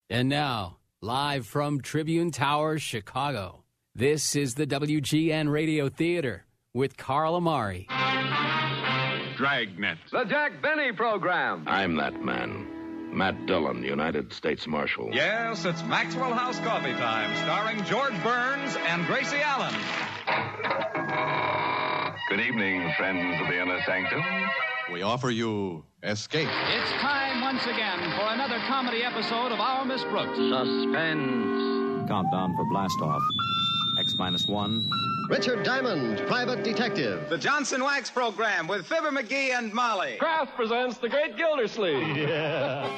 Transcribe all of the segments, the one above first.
And now, live from Tribune Tower, Chicago, this is the WGN Radio Theater with Carl Amari. Dragnet. The Jack Benny Program. I'm that man. Matt Dillon, United States Marshal. Yes, it's Maxwell House Coffee Time, starring George Burns and Gracie Allen. Good evening, friends of the Inner Sanctum. We offer you Escape. It's time once again for another comedy episode of Our Miss Brooks. Suspense. Countdown for blast-off. X-1. Richard Diamond, Private Detective. The Johnson Wax Program with Fibber McGee and Molly. Kraft presents The Great Gildersleeve. Yeah.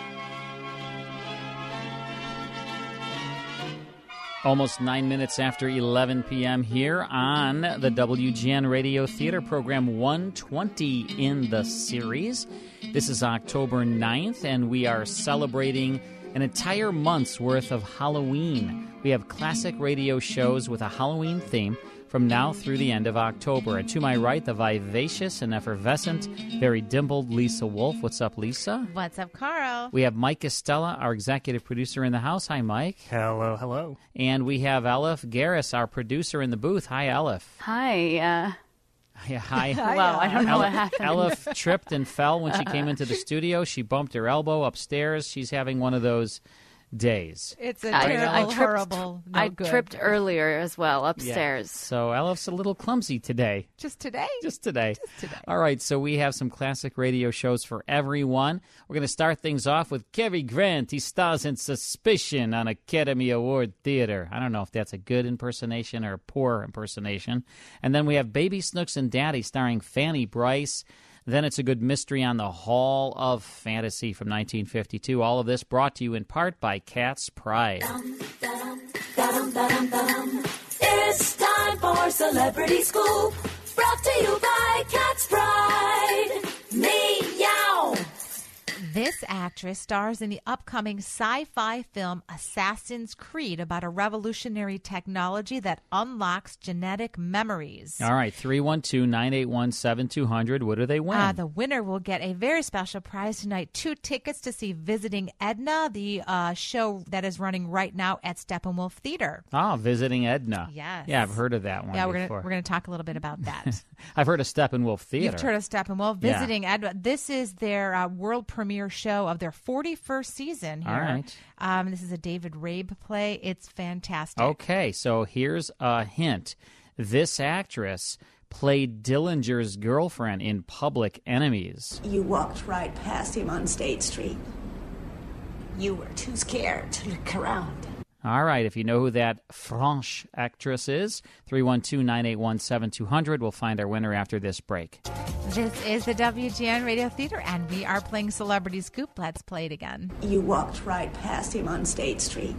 Almost 9 minutes after 11 p.m. here on the WGN Radio Theater Program 120 in the series. This is October 9th, and we are celebrating an entire month's worth of Halloween. We have classic radio shows with a Halloween theme from now through the end of October. And to my right, the vivacious and effervescent, very dimpled Lisa Wolf. What's up, Lisa? What's up, Carl? We have Mike Estella, our executive producer in the house. Hi, Mike. Hello, hello. And we have Elif Garris, our producer in the booth. Hi, Elif. Hi. Yeah, hi. Wow, I don't know what happened. Elif tripped and fell when she came into the studio. She bumped her elbow upstairs. She's having one of those days. It's a terrible, horrible, no good. I tripped earlier as well, upstairs. Yeah. So Elif's a little clumsy today. Just today? Just today. All right, so we have some classic radio shows for everyone. We're going to start things off with Cary Grant. He stars in Suspicion on Academy Award Theater. I don't know if that's a good impersonation or a poor impersonation. And then we have Baby Snooks and Daddy starring Fanny Brice. Then it's a good mystery on the Hall of Fantasy from 1952. All of this brought to you in part by Cat's Pride. It's time for Celebrity Scoop, brought to you by Cat's Pride. Meow. This actress stars in the upcoming sci-fi film Assassin's Creed about a revolutionary technology that unlocks genetic memories. All right, 312-981-7200. What do they win? The winner will get a very special prize tonight, 2 tickets to see Visiting Edna, the show that is running right now at Steppenwolf Theater. Oh, Visiting Edna. Yes. Yeah, I've heard of that one before. We're gonna talk a little bit about that. I've heard of Steppenwolf Theater. You've heard of Steppenwolf. Visiting Edna. This is their world premiere show of their 41st season here. All right. This is a David Rabe play. It's fantastic. Okay, so here's a hint. This actress played Dillinger's girlfriend in Public Enemies. You walked right past him on State Street. You were too scared to look around. All right, if you know who that French actress is, 312-981-7200. We'll find our winner after this break. This is the WGN Radio Theater, and we are playing Celebrity Scoop. Let's play it again. You walked right past him on State Street.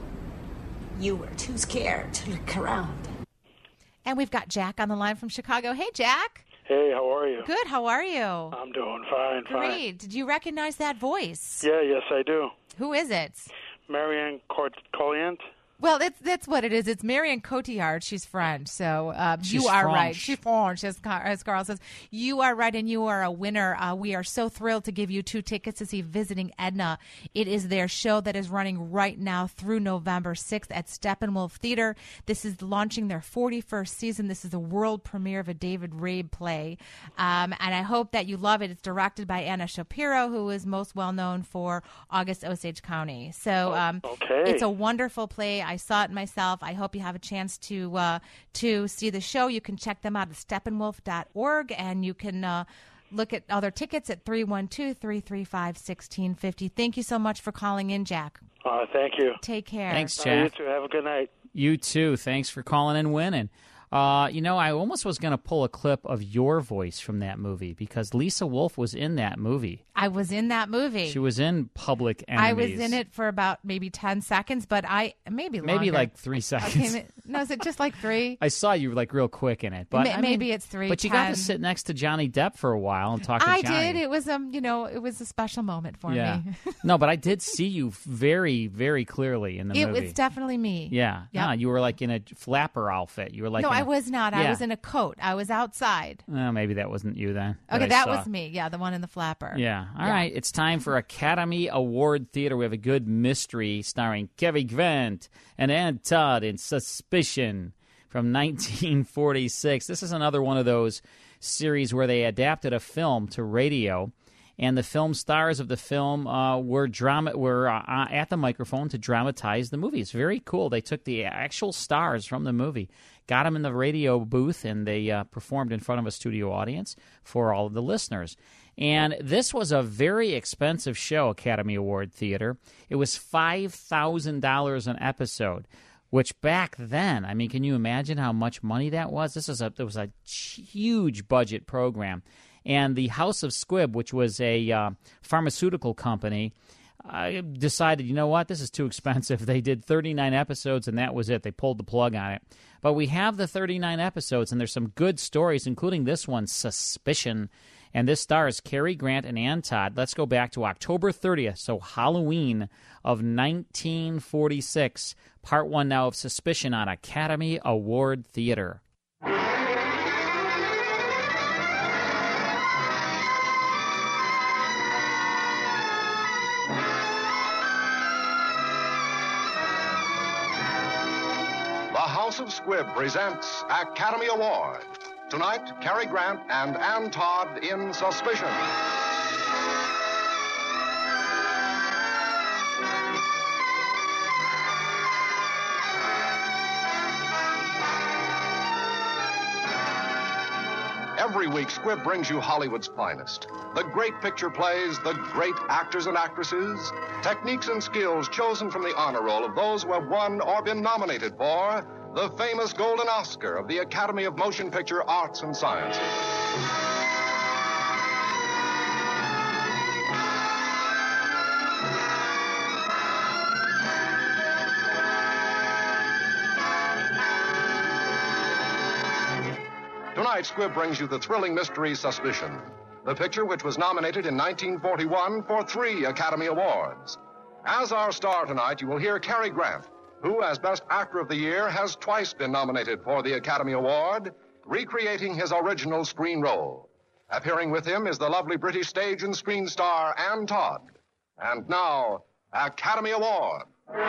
You were too scared to look around. And we've got Jack on the line from Chicago. Hey, Jack. Hey, how are you? Good, how are you? I'm doing fine, Great. Did you recognize that voice? Yeah, yes, I do. Who is it? Marianne Colliant. Well, that's what it is. It's Marion Cotillard. She's French, so you are French. right. She's French, as Carl says. You are right, and you are a winner. We are so thrilled to give you 2 tickets to see Visiting Edna. It is their show that is running right now through November 6th at Steppenwolf Theater. This is launching their 41st season. This is the world premiere of a David Rabe play, and I hope that you love it. It's directed by Anna Shapiro, who is most well known for August Osage County. So it's a wonderful play. I saw it myself. I hope you have a chance to see the show. You can check them out at steppenwolf.org, and you can look at other tickets at 312-335-1650. Thank you so much for calling in, Jack. Thank you. Take care. Thanks, Jack. You too. Have a good night. You too. Thanks for calling and winning. I almost was going to pull a clip of your voice from that movie because Lisa Wolf was in that movie. I was in that movie. She was in Public Enemies. I was in it for about maybe 10 seconds, but maybe longer. Maybe like 3 seconds. Okay, no, is it just like 3? I saw you like real quick in it, but maybe it's 3. But you 10. got to sit next to Johnny Depp for a while and talk to Johnny. I did. It was it was a special moment for me. No, but I did see you very, very clearly in the movie. It was definitely me. Yeah. Yep. No, you were like in a flapper outfit. You were like I I was not. I Yeah. was in a coat. I was outside. Maybe that wasn't you then. Okay, I that saw. was me. Yeah, the one in the flapper. Yeah. All right. It's time for Academy Award Theater. We have a good mystery starring Cary Grant and Ann Todd in Suspicion from 1946. This is another one of those series where they adapted a film to radio, and the film stars of the film were at the microphone to dramatize the movie. It's very cool. They took the actual stars from the movie, got them in the radio booth, and they performed in front of a studio audience for all of the listeners. And this was a very expensive show, Academy Award Theater. It was $5,000 an episode, which back then, I mean, can you imagine how much money that was? It was a huge budget program. And the House of Squibb, which was a pharmaceutical company, decided, you know what, this is too expensive. They did 39 episodes, and that was it. They pulled the plug on it. But we have the 39 episodes, and there's some good stories, including this one, Suspicion. And this stars Cary Grant and Ann Todd. Let's go back to October 30th, so Halloween of 1946. Part 1 now of Suspicion on Academy Award Theater. The House of Squibb presents Academy Award. Tonight, Cary Grant and Ann Todd in Suspicion. Every week, Squibb brings you Hollywood's finest. The great picture plays, the great actors and actresses, techniques and skills chosen from the honor roll of those who have won or been nominated for the famous Golden Oscar of the Academy of Motion Picture Arts and Sciences. Tonight, Squibb brings you the thrilling mystery Suspicion, the picture which was nominated in 1941 for 3 Academy Awards. As our star tonight, you will hear Cary Grant, who, as Best Actor of the Year, has twice been nominated for the Academy Award, recreating his original screen role. Appearing with him is the lovely British stage and screen star Ann Todd. And now, Academy Award.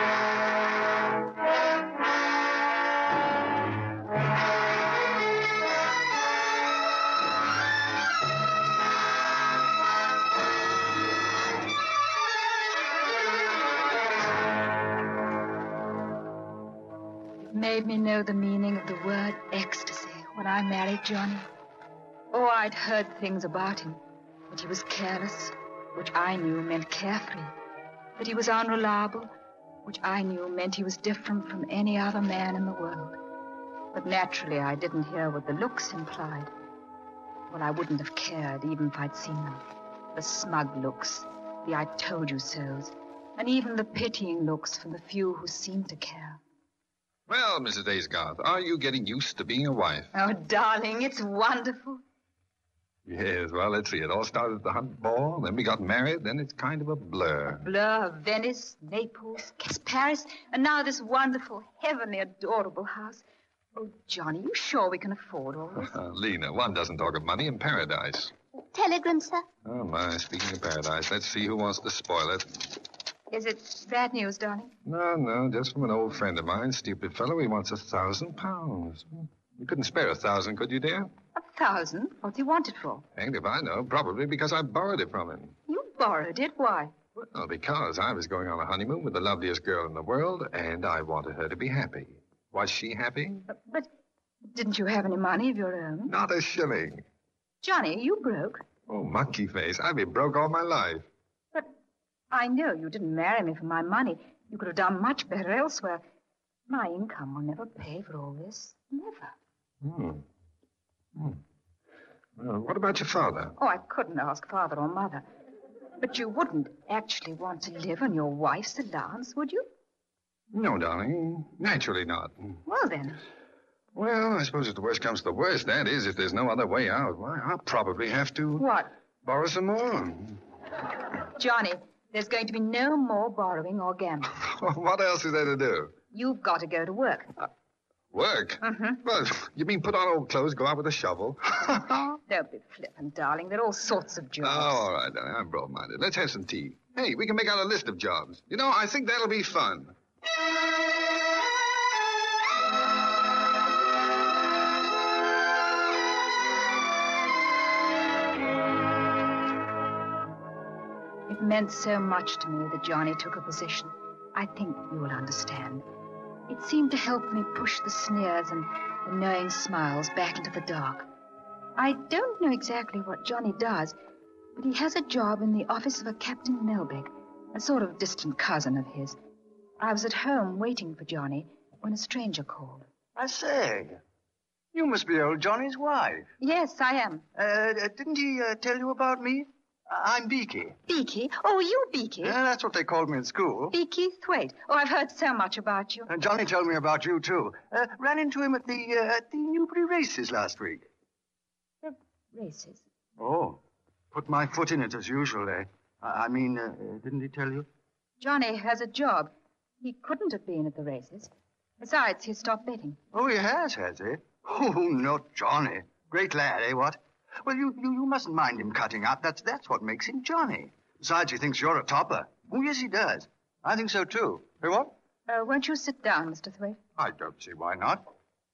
Made me know the meaning of the word ecstasy when I married Johnny. Oh, I'd heard things about him. That he was careless, which I knew meant carefree. That he was unreliable, which I knew meant he was different from any other man in the world. But naturally, I didn't hear what the looks implied. Well, I wouldn't have cared even if I'd seen them. The smug looks, the I told you so's, and even the pitying looks from the few who seemed to care. Well, Mrs. Aysgarth, are you getting used to being a wife? Oh, darling, it's wonderful. Yes, well, let's see. It all started at the Hunt Ball, then we got married, then it's kind of a blur. Blur, Venice, Naples, Paris, and now this wonderful, heavenly, adorable house. Oh, Johnny, you sure we can afford all this? Lena, one doesn't talk of money in paradise. Telegram, sir. Oh, my, speaking of paradise, let's see who wants to spoil it. Is it bad news, darling? No, just from an old friend of mine, stupid fellow. He wants £1,000. You couldn't spare 1,000, could you, dear? 1,000? What's he want it for? Hanged if I know. Probably because I borrowed it from him. You borrowed it? Why? Well, because I was going on a honeymoon with the loveliest girl in the world, and I wanted her to be happy. Was she happy? But didn't you have any money of your own? Not a shilling. Johnny, you broke? Oh, monkey face. I've been broke all my life. I know you didn't marry me for my money. You could have done much better elsewhere. My income will never pay for all this. Never. Well, what about your father? Oh, I couldn't ask father or mother. But you wouldn't actually want to live on your wife's allowance, would you? No, darling. Naturally not. Well, then. Well, I suppose if the worst comes to the worst, that is, if there's no other way out, why, I'll probably have to... What? Borrow some more. Johnny, there's going to be no more borrowing or gambling. What else is there to do? You've got to go to work. Work? Mm-hmm. Well, you mean put on old clothes, go out with a shovel? Don't be flippant, darling. There are all sorts of jobs. Oh, all right, darling. I'm broad-minded. Let's have some tea. Hey, we can make out a list of jobs. You know, I think that'll be fun. It meant so much to me that Johnny took a position. I think you will understand. It seemed to help me push the sneers and the knowing smiles back into the dark. I don't know exactly what Johnny does, but he has a job in the office of a Captain Melbeck, a sort of distant cousin of his. I was at home waiting for Johnny when a stranger called. I say, you must be old Johnny's wife. Yes, I am. Didn't he tell you about me? I'm Beaky. Beaky? Oh, you Beaky? Yeah, that's what they called me in school. Beaky Thwaite. Oh, I've heard so much about you. Johnny told me about you, too. Ran into him at the Newbury races last week. The races? Oh, put my foot in it as usual, eh? I mean, didn't he tell you? Johnny has a job. He couldn't have been at the races. Besides, he stopped betting. Oh, he has he? Oh, not Johnny. Great lad, eh, what? Well, you mustn't mind him cutting up. That's what makes him Johnny. Besides, he thinks you're a topper. Oh, yes, he does. I think so, too. Hey, what? Won't you sit down, Mr. Thwaite? I don't see why not.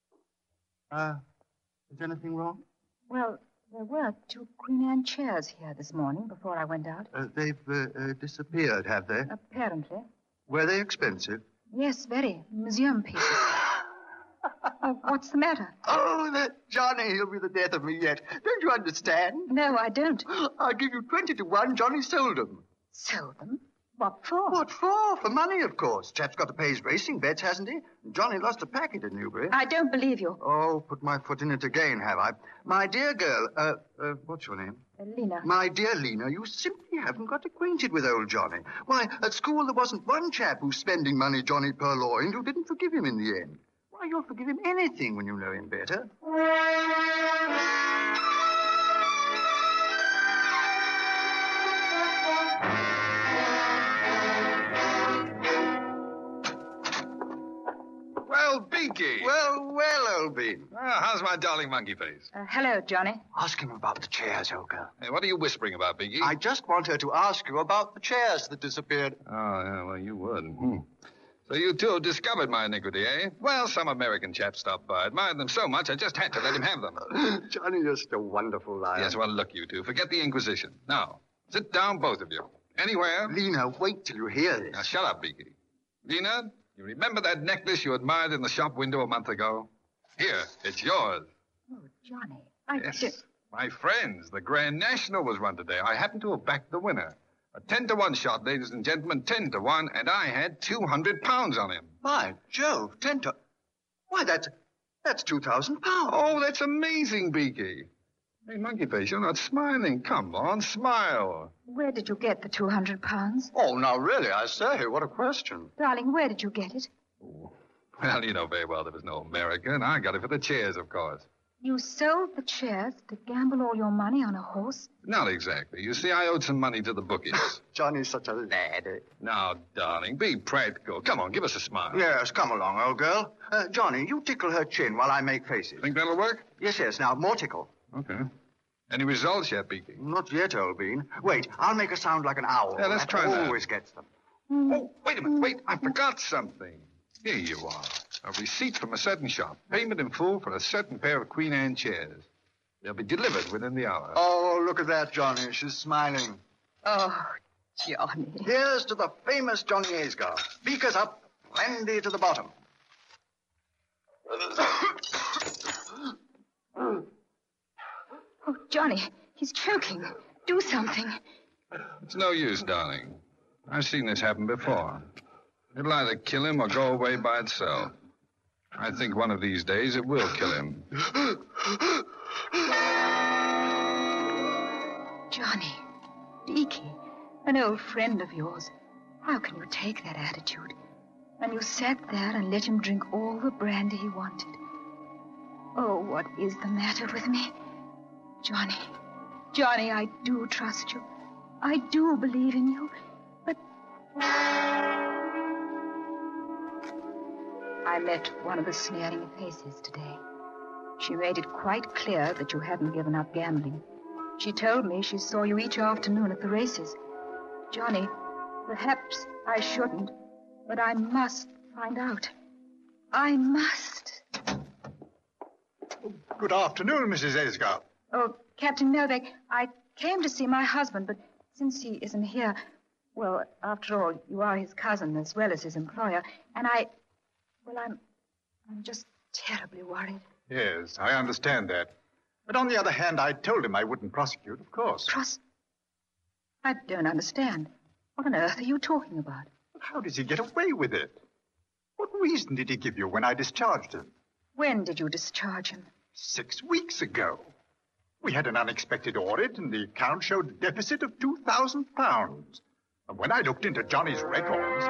Is anything wrong? Well, there were 2 Queen Anne chairs here this morning before I went out. They've disappeared, have they? Apparently. Were they expensive? Yes, very. Museum pieces. What's the matter? Oh, that Johnny, he'll be the death of me yet. Don't you understand? No, I don't. I'll give you 20 to 1. Johnny sold them. Sold them? What for? What for? For money, of course. Chap's got to pay his racing bets, hasn't he? Johnny lost a packet at Newbury. I don't believe you. Oh, put my foot in it again, have I? My dear girl, what's your name? Lena. My dear Lena, you simply haven't got acquainted with old Johnny. Why, at school there wasn't one chap who's spending money Johnny purloined who didn't forgive him in the end. Why, you'll forgive him anything when you know him better. Well, Beaky. Well, old bean. How's my darling monkey face? Hello, Johnny. Ask him about the chairs, old girl. Hey, what are you whispering about, Beaky? I just want her to ask you about the chairs that disappeared. Oh, yeah, well, you would. So you two have discovered my iniquity, eh? Well, some American chap stopped by. Admired them so much, I just had to let him have them. Johnny, you're just a wonderful liar. Yes, well, look, you two. Forget the Inquisition. Now, sit down, both of you. Anywhere? Lena, wait till you hear this. Now, shut up, Beaky. Lena, you remember that necklace you admired in the shop window a month ago? Here, it's yours. Oh, Johnny, Yes, my friends, the Grand National was run today. I happen to have backed the winner. A 10-to-1 shot, ladies and gentlemen, 10-to-1, and I had 200 pounds on him. By Jove, 10 to... Why, that's 2,000 pounds. Oh, that's amazing, Beaky. Hey, Monkey Face, you're not smiling. Come on, smile. Where did you get the 200 pounds? Oh, now, really, I say, what a question. Darling, where did you get it? Oh, well, you know very well there was no America, and I got it for the chairs, of course. You sold the chairs to gamble all your money on a horse? Not exactly. You see, I owed some money to the bookies. Johnny's such a lad. Now, darling, be practical. Come on, give us a smile. Yes, come along, old girl. Johnny, you tickle her chin while I make faces. Think that'll work? Yes. Now, more tickle. Okay. Any results yet, Beaky? Not yet, old bean. Wait, I'll make a sound like an owl. Yeah, let's try that. Always gets them. Oh, wait a minute. Wait, I forgot something. Here you are. A receipt from a certain shop. Payment in full for a certain pair of Queen Anne chairs. They'll be delivered within the hour. Oh, look at that, Johnny. She's smiling. Oh, Johnny. Here's to the famous Johnny Aysgarth. Beakers up, brandy to the bottom. Oh, Johnny, he's choking. Do something. It's no use, darling. I've seen this happen before. It'll either kill him or go away by itself. I think one of these days it will kill him. Johnny, Beaky, an old friend of yours. How can you take that attitude? And you sat there and let him drink all the brandy he wanted. Oh, what is the matter with me? Johnny, I do trust you. I do believe in you. But I met one of the sneering faces today. She made it quite clear that you hadn't given up gambling. She told me she saw you each afternoon at the races. Johnny, perhaps I shouldn't, but I must find out. I must. Good afternoon, Mrs. Esgar. Oh, Captain Melbeck, I came to see my husband, but since he isn't here, well, after all, you are his cousin as well as his employer, and I'm just terribly worried. Yes, I understand that. But on the other hand, I told him I wouldn't prosecute, of course. I don't understand. What on earth are you talking about? How does he get away with it? What reason did he give you when I discharged him? When did you discharge him? 6 weeks ago. We had an unexpected audit, and the account showed a deficit of £2,000. And when I looked into Johnny's records...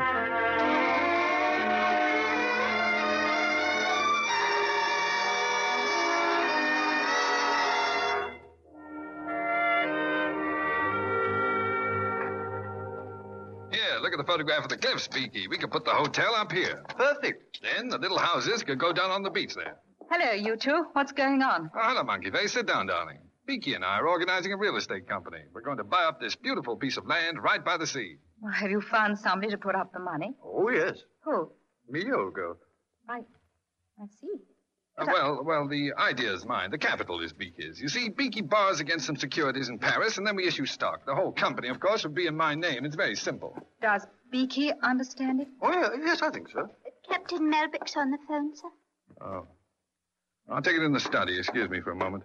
Look at the photograph of the cliffs, Beaky. We could put the hotel up here. Perfect. Then the little houses could go down on the beach there. Hello, you two. What's going on? Oh, hello, Monkey Face. Sit down, darling. Beaky and I are organizing a real estate company. We're going to buy up this beautiful piece of land right by the sea. Well, have you found somebody to put up the money? Oh, yes. Who? Me, Olga. I see. Well, the idea's mine. The capital is Beaky's. You see, Beaky borrows against some securities in Paris, and then we issue stock. The whole company, of course, would be in my name. It's very simple. Does Beaky understand it? Oh, yeah, yes, I think so. Captain Melbeck's on the phone, sir. Oh. I'll take it in the study. Excuse me for a moment.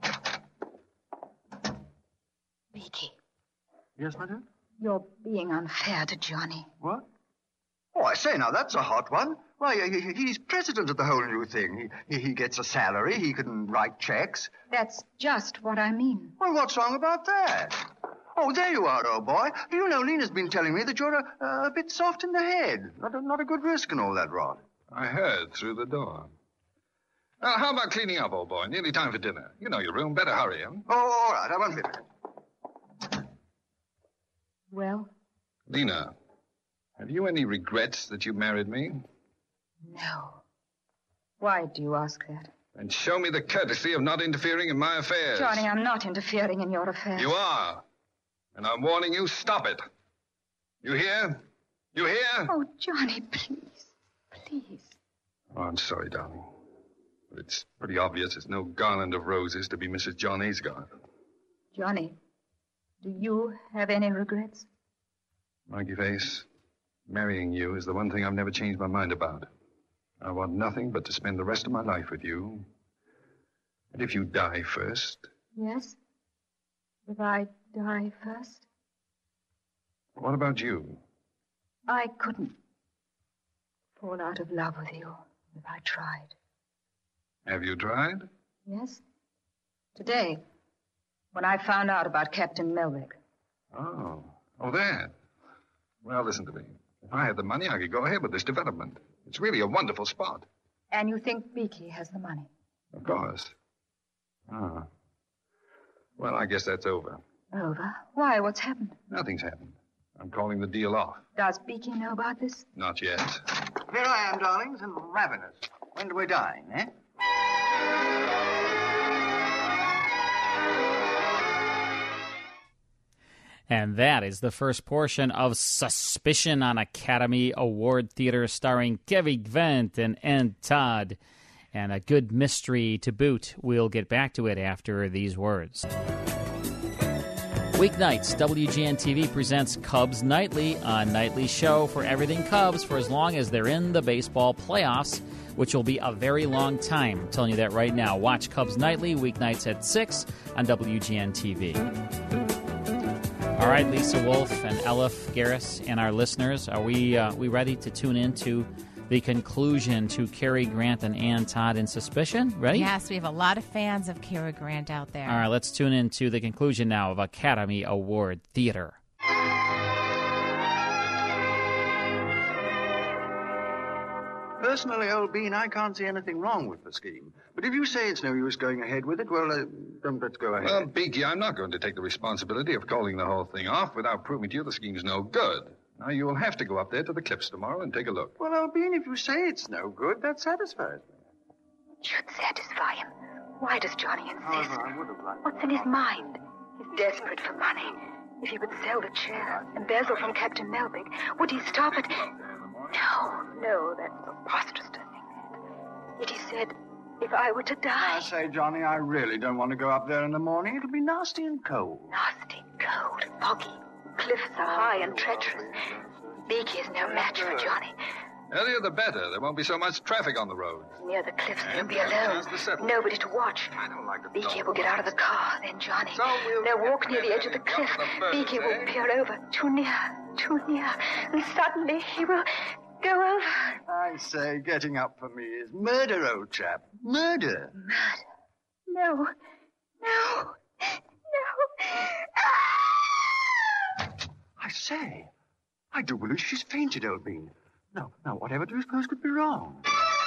Beaky. Yes, my dear? You're being unfair to Johnny. What? Oh, I say, now, that's a hot one. Why, he's president of the whole new thing. He gets a salary. He can write checks. That's just what I mean. Well, what's wrong about that? Oh, there you are, old boy. You know, Lena's been telling me that you're a bit soft in the head. Not a good risk and all that rot. I heard through the door. Well, how about cleaning up, old boy? Nearly time for dinner. You know your room. Better hurry, huh? Oh, all right. I won't fit. Well? Lena, have you any regrets that you married me? No. Why do you ask that? And show me the courtesy of not interfering in my affairs. Johnny, I'm not interfering in your affairs. You are. And I'm warning you, stop it. You hear? You hear? Oh, Johnny, please. Please. Oh, I'm sorry, darling. But it's pretty obvious there's no garland of roses to be Mrs. John Aysgarth. Johnny, do you have any regrets? Monkey Face, marrying you is the one thing I've never changed my mind about. I want nothing but to spend the rest of my life with you. And if you die first... Yes? If I die first? What about you? I couldn't fall out of love with you if I tried. Have you tried? Yes. Today, when I found out about Captain Melbeck. Oh, that. Well, listen to me. If I had the money, I could go ahead with this development. It's really a wonderful spot. And you think Beaky has the money? Of course. Ah. Well, I guess that's over. Over? Why? What's happened? Nothing's happened. I'm calling the deal off. Does Beaky know about this? Not yet. Here I am, darlings, and ravenous. When do we dine, eh? And that is the first portion of Suspicion on Academy Award Theater, starring Cary Grant and Ann Todd. And a good mystery to boot. We'll get back to it after these words. Weeknights, WGN-TV presents Cubs Nightly, a nightly show for everything Cubs for as long as they're in the baseball playoffs, which will be a very long time. I'm telling you that right now. Watch Cubs Nightly, weeknights at 6 on WGN-TV. All right, Lisa Wolf and Elif Garris and our listeners, are we ready to tune into the conclusion to Cary Grant and Ann Todd in Suspicion? Ready? Yes, we have a lot of fans of Cary Grant out there. All right, let's tune into the conclusion now of Academy Award Theater. Personally, old Bean, I can't see anything wrong with the scheme. But if you say it's no use going ahead with it, well, let's go ahead. Well, Beaky, I'm not going to take the responsibility of calling the whole thing off without proving to you the scheme's no good. Now, you'll have to go up there to the cliffs tomorrow and take a look. Well, Albine, if you say it's no good, that satisfies me. It should satisfy him. Why does Johnny insist? However, I would have liked... What's in his mind? He's desperate for money. If he would sell the chair, embezzle from Captain Melvick, would he stop it? No, that's preposterous to think that. Yet he said, if I were to die... I say, Johnny, I really don't want to go up there in the morning. It'll be nasty and cold. Nasty, cold, foggy. Cliffs are high and treacherous. Beaky is no match for Johnny. Earlier the better. There won't be so much traffic on the road. Near the cliffs, he'll be alone. Nobody to watch. Beaky will get out of the car. Then Johnny. They'll walk near the edge of the cliff. Beaky will peer over. Too near. And suddenly he will go over. I say, getting up for me is murder, old chap. Murder. No. I say, I do believe she's fainted, Albine. Now, whatever do you suppose could be wrong?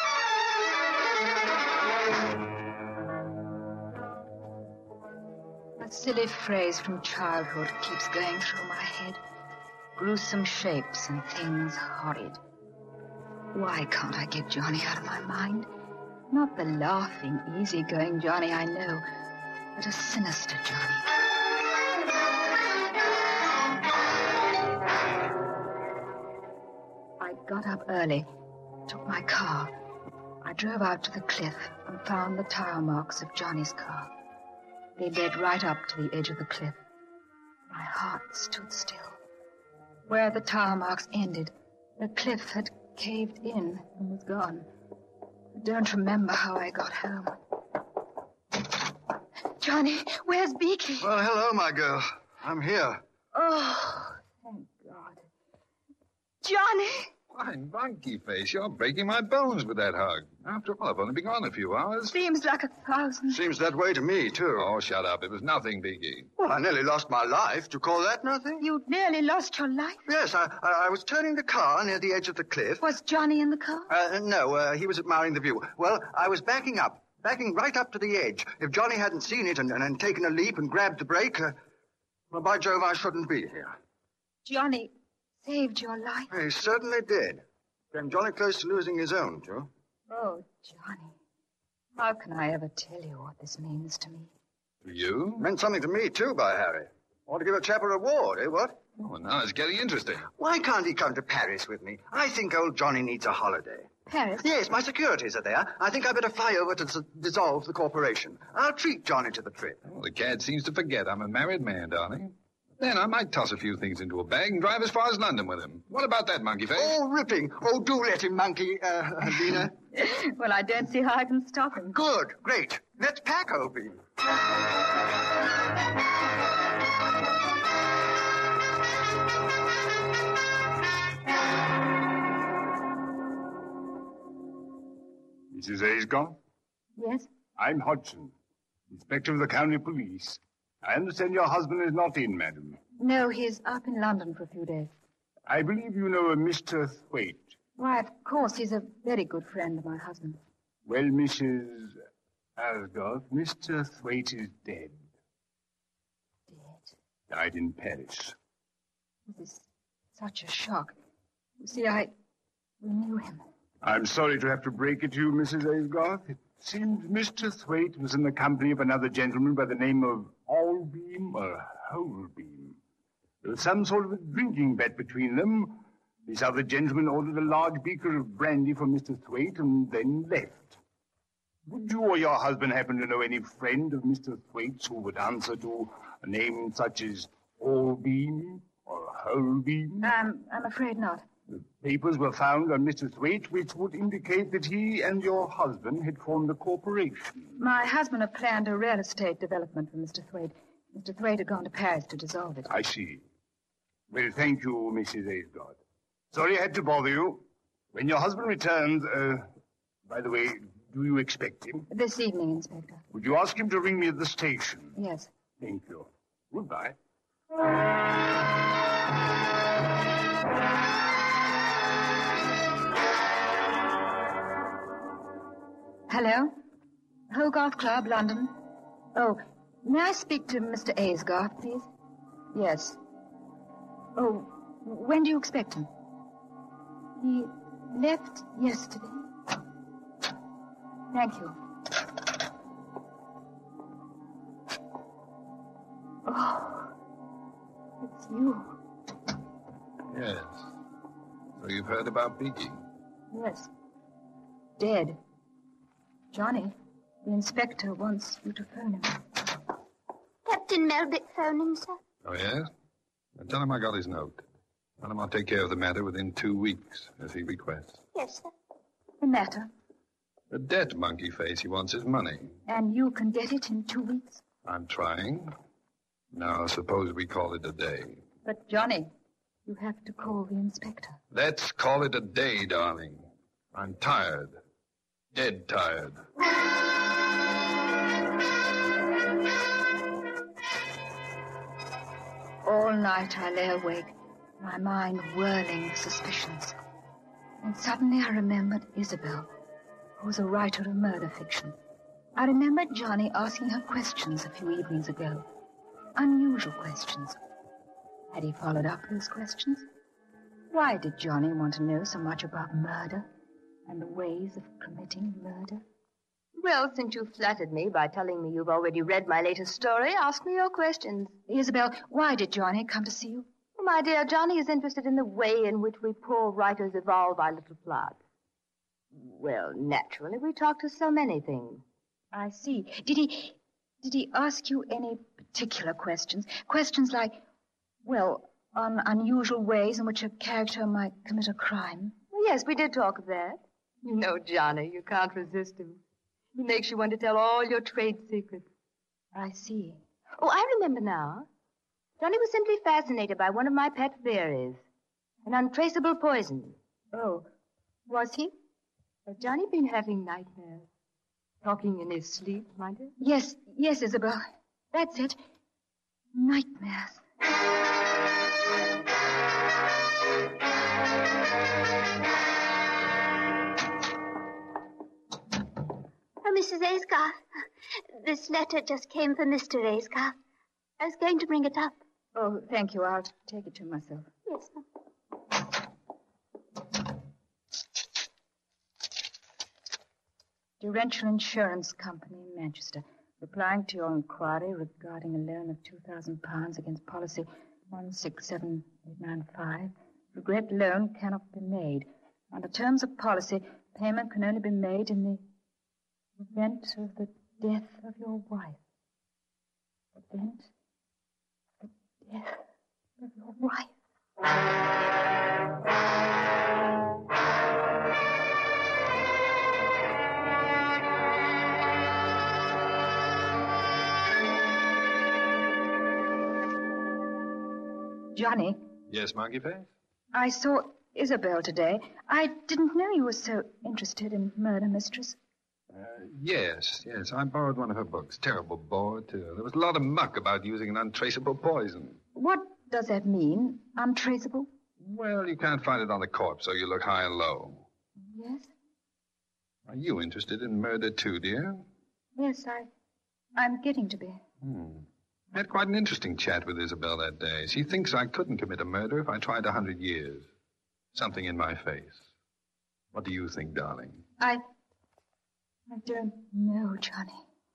A silly phrase from childhood keeps going through my head. Gruesome shapes and things horrid. Why can't I get Johnny out of my mind? Not the laughing, easygoing Johnny I know, but a sinister Johnny. I got up early, took my car. I drove out to the cliff and found the tire marks of Johnny's car. They led right up to the edge of the cliff. My heart stood still. Where the tire marks ended, the cliff had caved in and was gone. I don't remember how I got home. Johnny, where's Beaky? Well, hello, my girl. I'm here. Oh, thank God. Johnny! Why, Monkey Face, you're breaking my bones with that hug. After all, I've only been gone a few hours. Seems like 1,000. Seems that way to me, too. Oh, shut up. It was nothing, Beaky. Well, I nearly lost my life. Do you call that nothing? You nearly lost your life? Yes, I was turning the car near the edge of the cliff. Was Johnny in the car? No, he was admiring the view. Well, I was backing right up to the edge. If Johnny hadn't seen it and taken a leap and grabbed the brake, well, by Jove, I shouldn't be here. Johnny saved your life? He certainly did. Came jolly close to losing his own, too. Oh, Johnny. How can I ever tell you what this means to me? To you? Meant something to me, too, by Harry. Ought to give a chap a reward, what? Oh, now it's getting interesting. Why can't he come to Paris with me? I think old Johnny needs a holiday. Paris? Yes, my securities are there. I think I'd better fly over to dissolve the corporation. I'll treat Johnny to the trip. Well, the cad seems to forget I'm a married man, darling. Then I might toss a few things into a bag and drive as far as London with him. What about that, Monkey Face? Oh, ripping. Oh, do let him, Monkey, Lena. Well, I don't see how I can stop him. Good. Great. Let's pack, Opie. Mrs. Aysgarth? Yes? I'm Hodgson, Inspector of the County Police. I understand your husband is not in, madam. No, he's up in London for a few days. I believe you know a Mr. Thwaite. Why, of course, he's a very good friend of my husband. Well, Mrs. Aysgarth, Mr. Thwaite is dead. Dead? Died in Paris. This is such a shock. You see, we knew him. I'm sorry to have to break it to you, Mrs. Aysgarth. It seems Mr. Thwaite was in the company of another gentleman by the name of Allbeam or Holbeam. There was some sort of a drinking bet between them. This other gentleman ordered a large beaker of brandy for Mr. Thwaite and then left. Would you or your husband happen to know any friend of Mr. Thwaite's who would answer to a name such as Allbeam or Holbeam? I'm afraid not. The papers were found on Mr. Thwaite, which would indicate that he and your husband had formed a corporation. My husband had planned a real estate development for Mr. Thwaite. Mr. Thwaite had gone to Paris to dissolve it. I see. Well, thank you, Mrs. Aysgarth. Sorry I had to bother you. When your husband returns, by the way, do you expect him? This evening, Inspector. Would you ask him to ring me at the station? Yes. Thank you. Goodbye. Hello? Hogarth Club, London. Oh, may I speak to Mr. Aysgarth, please? Yes. Oh, When do you expect him? He left yesterday. Thank you. Oh, it's you. Yes. So you've heard about Beaky? Yes. Dead. Johnny, the inspector wants you to phone him. Captain Melvick phoning, sir. Oh, yes? Now tell him I got his note. Tell him I'll take care of the matter within 2 weeks, as he requests. Yes, sir. The matter? The debt, Monkey Face. He wants his money. And you can get it in 2 weeks? I'm trying. Now, suppose we call it a day. But, Johnny, you have to call the inspector. Let's call it a day, darling. I'm tired. Dead tired. All night I lay awake, my mind whirling with suspicions. And suddenly I remembered Isabel, who was a writer of murder fiction. I remembered Johnny asking her questions a few evenings ago. Unusual questions. Had he followed up those questions? Why did Johnny want to know so much about murder and the ways of committing murder? Well, since you flattered me by telling me you've already read my latest story, ask me your questions. Isabel, why did Johnny come to see you? Well, my dear, Johnny is interested in the way in which we poor writers evolve our little plots. Well, naturally, we talk to so many things. I see. Did he ask you any particular questions? Questions like, well, on unusual ways in which a character might commit a crime? Well, yes, we did talk of that. You know, Johnny, you can't resist him. He makes you want to tell all your trade secrets. I see. Oh, I remember now. Johnny was simply fascinated by one of my pet theories. An untraceable poison. Oh, was he? Has Johnny been having nightmares? Talking in his sleep, mind it? Yes, Isabel. That's it. Nightmares. Oh, Mrs. Aysgarth, this letter just came from Mr. Aysgarth. I was going to bring it up. Oh, thank you. I'll take it to myself. Yes, ma'am. Differential Insurance Company in Manchester. Replying to your inquiry regarding a loan of £2,000 against policy 167895. Regret loan cannot be made. Under terms of policy, payment can only be made in the event of the death of your wife. Event of the death of your wife. Johnny? Yes, Monkey Face? I saw Isabel today. I didn't know you were so interested in murder, mistress. Yes. I borrowed one of her books. Terrible bore, too. There was a lot of muck about using an untraceable poison. What does that mean, untraceable? Well, you can't find it on the corpse, so you look high and low. Yes? Are you interested in murder, too, dear? Yes, I'm getting to be. I had quite an interesting chat with Isabel that day. She thinks I couldn't commit a murder if I tried 100 years. Something in my face. What do you think, darling? I don't know, Johnny.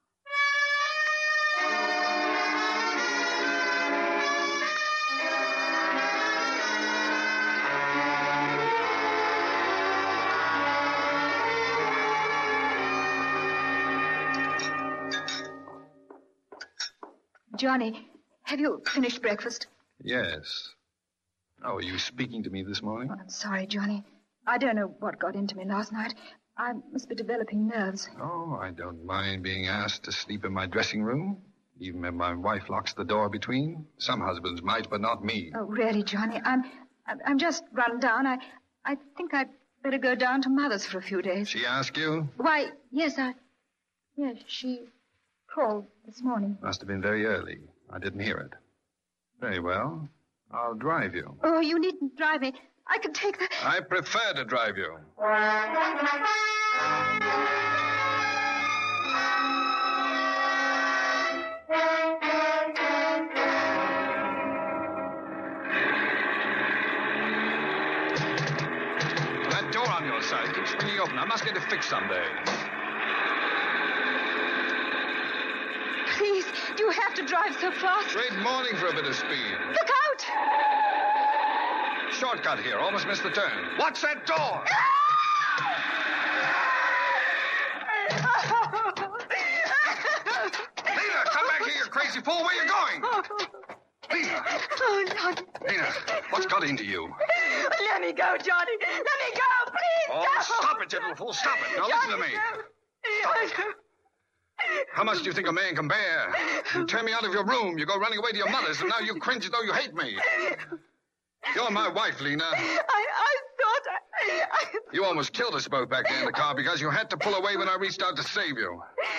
Johnny, have you finished breakfast? Yes. Oh, are you speaking to me this morning? Oh, I'm sorry, Johnny. I don't know what got into me last night. I must be developing nerves. Oh, I don't mind being asked to sleep in my dressing room, even if my wife locks the door between. Some husbands might, but not me. Oh, really, Johnny? I'm just run down. I think I'd better go down to Mother's for a few days. She asked you? Why, yes, she called this morning. Must have been very early. I didn't hear it. Very well. I'll drive you. Oh, you needn't drive me. I can take the... I prefer to drive you. keeps swinging open. I must get it fixed someday. Please, do you have to drive so fast? Great morning for a bit of speed. Look out! Shortcut here. Almost missed the turn. What's that door? Lena, come back here, you crazy fool. Where you going? Lena. Oh, Johnny. Lena, what's got into you? Let me go, Johnny. Let me go, please. Oh, go. stop it, you little fool. Stop it. Now listen to me. Stop it. How much do you think a man can bear? You turn me out of your room. You go running away to your mother's, and now you cringe as though you hate me. You're my wife, Lena. I thought You almost killed us both back there in the car because you had to pull away when I reached out to save you.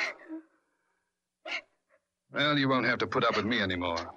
Well, you won't have to put up with me anymore.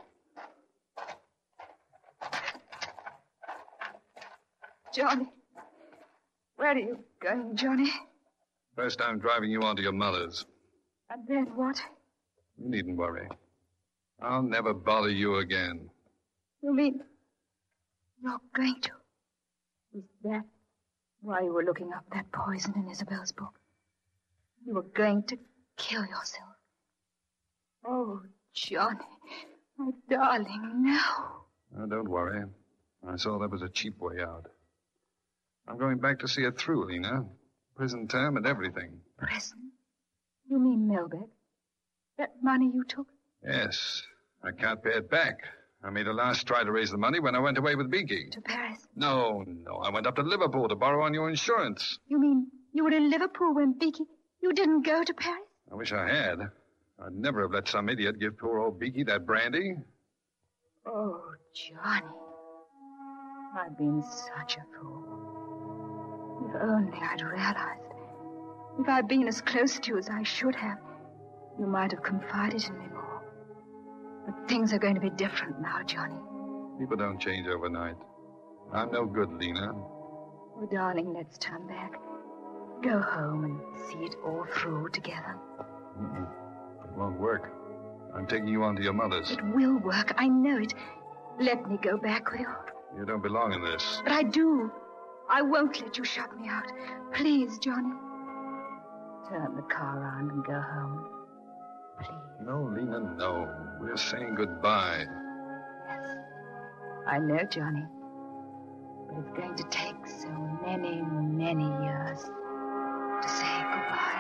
Johnny. Where are you going, Johnny? First, I'm driving you on to your mother's. And then what? You needn't worry. I'll never bother you again. You mean you're going to? Is that why you were looking up that poison in Isabel's book? You were going to kill yourself. Oh, Johnny, my darling, no. Oh, don't worry. I saw that was a cheap way out. I'm going back to see it through, Lena. Prison term and everything. Prison? You mean Melbeck? That money you took? Yes. I can't pay it back. I made a last try to raise the money when I went away with Beaky. To Paris? No. I went up to Liverpool to borrow on your insurance. You mean you were in Liverpool when Beaky... You didn't go to Paris? I wish I had. I'd never have let some idiot give poor old Beaky that brandy. Oh, Johnny. I've been such a fool. If only I'd realized. If I'd been as close to you as I should have, you might have confided in me more. But things are going to be different now, Johnny. People don't change overnight. I'm no good, Lena. Oh, darling, let's turn back. Go home and see it all through together. It won't work. I'm taking you on to your mother's. It will work. I know it. Let me go back with you. You don't belong in this. But I do. I won't let you shut me out. Please, Johnny. Turn the car around and go home. Please. No, Lena, no. We're saying goodbye. Yes. I know, Johnny. But it's going to take so many, many years to say goodbye.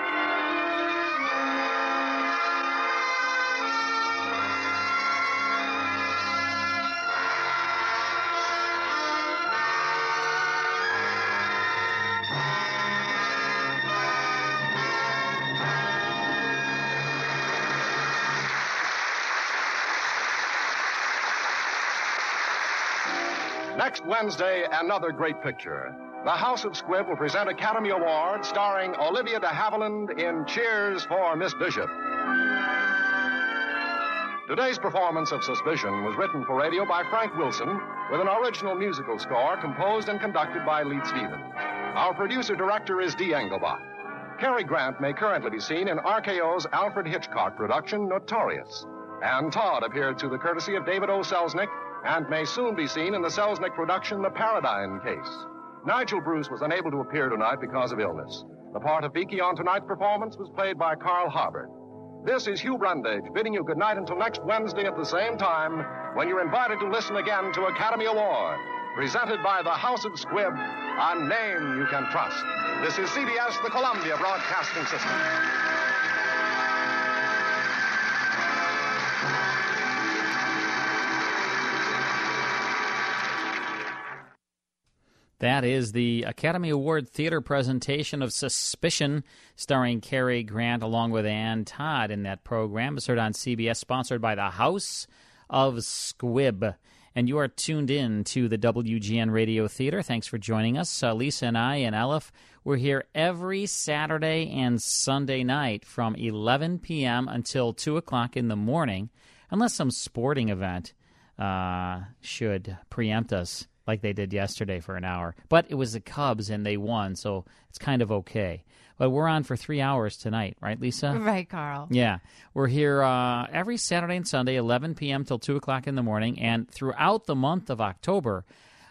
Next Wednesday, another great picture. The House of Squibb will present Academy Award starring Olivia de Havilland in Cheers for Miss Bishop. Today's performance of Suspicion was written for radio by Frank Wilson with an original musical score composed and conducted by Leith Stevens. Our producer-director is Dee Engelbach. Cary Grant may currently be seen in RKO's Alfred Hitchcock production, Notorious. And Todd appeared through the courtesy of David O. Selznick and may soon be seen in the Selznick production, The Paradigm Case. Nigel Bruce was unable to appear tonight because of illness. The part of Beaky on tonight's performance was played by Carl Harbert. This is Hugh Brundage bidding you good night until next Wednesday at the same time when you're invited to listen again to Academy Award, presented by the House of Squibb, a name you can trust. This is CBS, the Columbia Broadcasting System. That is the Academy Award Theater presentation of Suspicion, starring Cary Grant along with Ann Todd in that program. It's heard on CBS, sponsored by the House of Squibb. And you are tuned in to the WGN Radio Theater. Thanks for joining us. Lisa and I and Elif, we're here every Saturday and Sunday night from 11 p.m. until 2 o'clock in the morning, unless some sporting event should preempt us, like they did yesterday for an hour. But it was the Cubs, and they won, so it's kind of okay. But we're on for 3 hours tonight, right, Lisa? Right, Carl. Yeah. We're here every Saturday and Sunday, 11 p.m. till 2 o'clock in the morning, and throughout the month of October,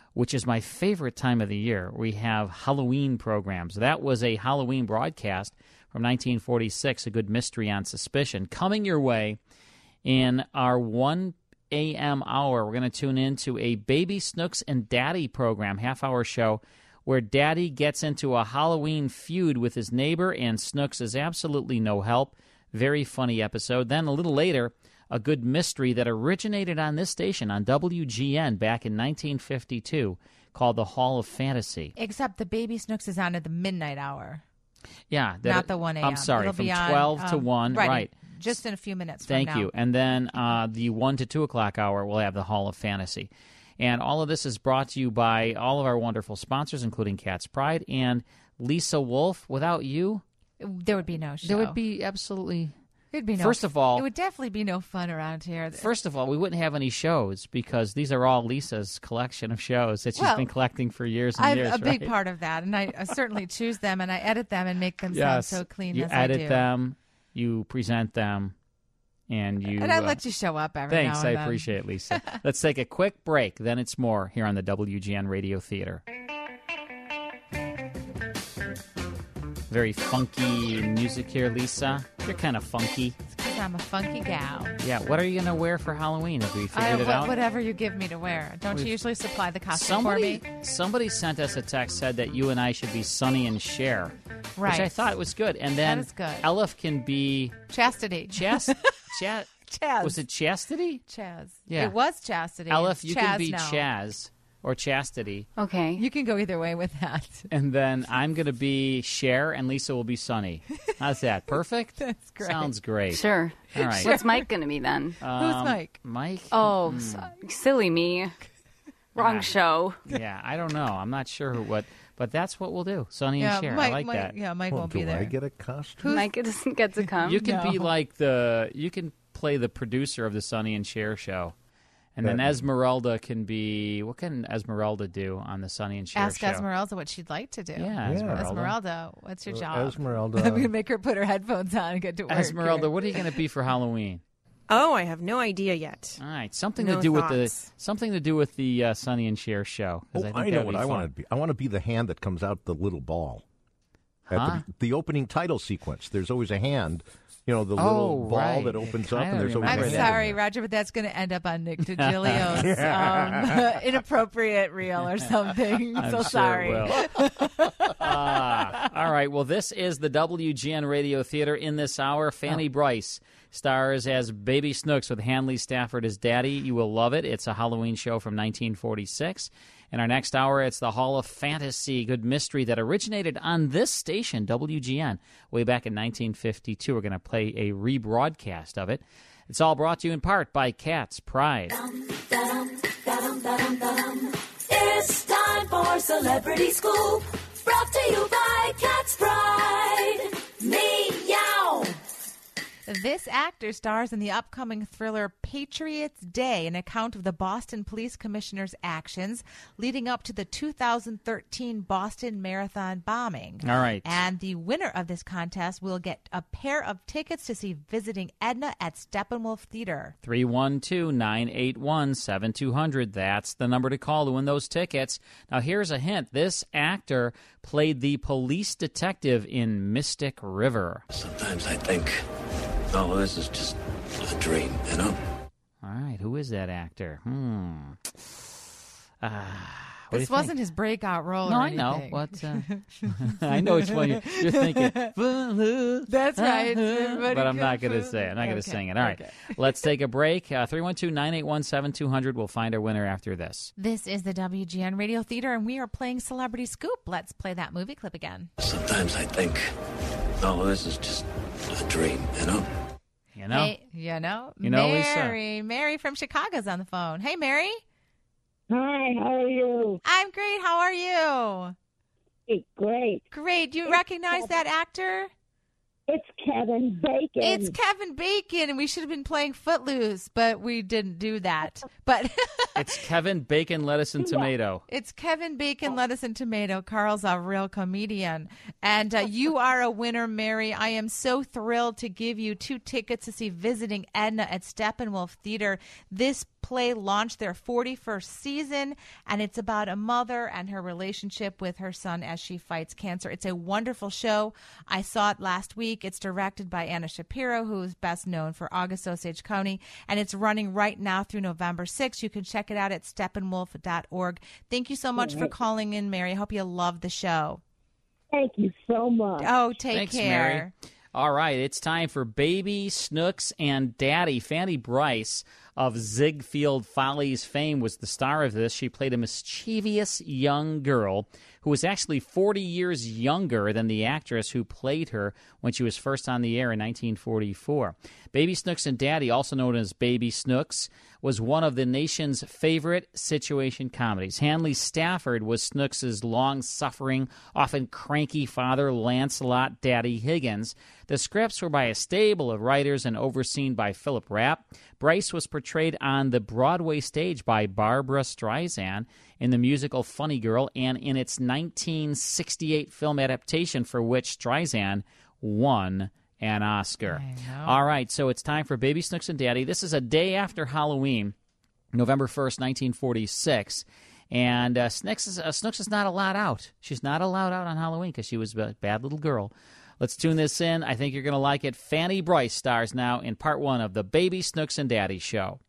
which is my favorite time of the year. We have Halloween programs. That was a Halloween broadcast from 1946, A Good Mystery on Suspicion. Coming your way in our 1 a.m. hour, we're going to tune into a Baby Snooks and Daddy program, half-hour show, where Daddy gets into a Halloween feud with his neighbor, and Snooks is absolutely no help. Very funny episode. Then a little later, A Good Mystery that originated on this station, on WGN, back in 1952, called The Hall of Fantasy. Except the Baby Snooks is on at the midnight hour. Yeah. Not the 1 a.m. I'm sorry, It'll from be on, 12 to 1. Right. Just in a few minutes from Thank now. you. And then the 1 to 2 o'clock hour, we'll have the Hall of Fantasy. And all of this is brought to you by all of our wonderful sponsors, including Cat's Pride and Lisa Wolf. Without you, there would be no show. There would be absolutely... It'd be First of all... It would definitely be no fun around here. First of all, we wouldn't have any shows because these are all Lisa's collection of shows that she's been collecting for years and years, I'm a big right? part of that, and I certainly choose them, and I edit them and make them sound so clean you as I do. edit them, you present them, and you... And I let you show up every Thanks, now and I then. appreciate it, Lisa. Let's take a quick break, then it's more here on the WGN Radio Theater. Very funky music here, Lisa. You're kind of funky. It's because I'm a funky gal. Yeah, what are you going to wear for Halloween? Have we figured it out? Whatever you give me to wear. Don't you usually supply the costume for me? Somebody sent us a text, said that you and I should be Sonny and Cher. Right. Which I thought was good. And then that is good. Elif can be... Chastity. Chaz. Was it Chastity? Chaz. Yeah. It was Chastity. Elif, you can be now. Chaz or Chastity. Okay. You can go either way with that. And then I'm going to be Cher, and Lisa will be Sonny. How's that? Perfect? That's great. Sounds great. Sure. All right. What's Mike going to be then? Who's Mike? Mike? Oh, silly me. Wrong show. Yeah, I don't know. I'm not sure what, but that's what we'll do. Sonny and Cher. Mike, I like that. Yeah, Mike won't be there. Do I get a costume? Mike doesn't get to come. You can be like you can play the producer of the Sonny and Cher show. And then Esmeralda can be, what can Esmeralda do on the Sonny and Cher Ask show? Esmeralda what she'd like to do. Yeah, Esmeralda, what's your job? Esmeralda. I'm going to make her put her headphones on and get to work. Esmeralda, what are you going to be for Halloween? Oh, I have no idea yet. All right, something No to do thoughts. with the Sonny and Cher show. 'Cause I think I know that'd what be I fun. want to be. I want to be the hand that comes out the little ball. At the opening title sequence, there's always a hand. You know, the little ball that opens up, and there's always a I'm hand. sorry, Roger, but that's going to end up on Nick DiGilio's inappropriate reel or something. I'm so sure sorry. it will. All right. Well, this is the WGN Radio Theater. In this hour, Fanny Bryce stars as Baby Snooks with Hanley Stafford as Daddy. You will love it. It's a Halloween show from 1946. In our next hour, it's the Hall of Fantasy, Good Mystery that originated on this station, WGN, way back in 1952. We're going to play a rebroadcast of it. It's all brought to you in part by Cat's Pride. It's time for Celebrity Scoop, brought to you by Cat's Pride. Meow. This actor stars in the upcoming thriller Patriots Day, an account of the Boston Police Commissioner's actions leading up to the 2013 Boston Marathon bombing. All right. And the winner of this contest will get a pair of tickets to see Visiting Edna at Steppenwolf Theater. 312-981-7200. That's the number to call to win those tickets. Now, here's a hint. This actor played the police detective in Mystic River. Sometimes I think, oh, this is just a dream, you know? All right. Who is that actor? This wasn't his breakout role. No, or I know. anything. What? I know which one you're thinking. That's right. But I'm not going to say it. I'm not going to sing it. All right. Let's take a break. 312-981-7200. We'll find our winner after this. This is the WGN Radio Theater, and we are playing Celebrity Scoop. Let's play that movie clip again. Sometimes I think, oh, this is just a dream, you know? You know? Hey, you know, Lisa? Mary from Chicago's on the phone. Hey, Mary. Hi, how are you? I'm great. How are you? Great. Great. You recognize that actor? It's Kevin Bacon. It's Kevin Bacon, and we should have been playing Footloose, but we didn't do that. But It's Kevin Bacon, Lettuce, and Tomato. it's Kevin Bacon, Lettuce, and Tomato. Carl's a real comedian. And you are a winner, Mary. I am so thrilled to give you 2 tickets to see Visiting Edna at Steppenwolf Theater this Play launched their 41st season, and it's about a mother and her relationship with her son as she fights cancer. It's a wonderful show. I saw it last week. It's directed by Anna Shapiro, who is best known for August Osage County, and it's running right now through November 6th. You can check it out at steppenwolf.org. Thank you so much for calling in, Mary. I hope you love the show. Thank you so much. Oh, Thanks, care. Mary. All right, it's time for Baby Snooks and Daddy. Fanny Brice of Ziegfeld Follies fame was the star of this. She played a mischievous young girl who was actually 40 years younger than the actress who played her when she was first on the air in 1944. Baby Snooks and Daddy, also known as Baby Snooks, was one of the nation's favorite situation comedies. Hanley Stafford was Snooks' long-suffering, often cranky father, Lancelot Daddy Higgins. The scripts were by a stable of writers and overseen by Philip Rapp. Brice was portrayed on the Broadway stage by Barbra Streisand in the musical Funny Girl and in its 1968 film adaptation for which Streisand won an Oscar. All right, so it's time for Baby Snooks and Daddy. This is a day after Halloween, November 1st, 1946. And Snooks is not allowed out. She's not allowed out on Halloween because she was a bad little girl. Let's tune this in. I think you're going to like it. Fanny Brice stars now in part one of the Baby Snooks and Daddy show.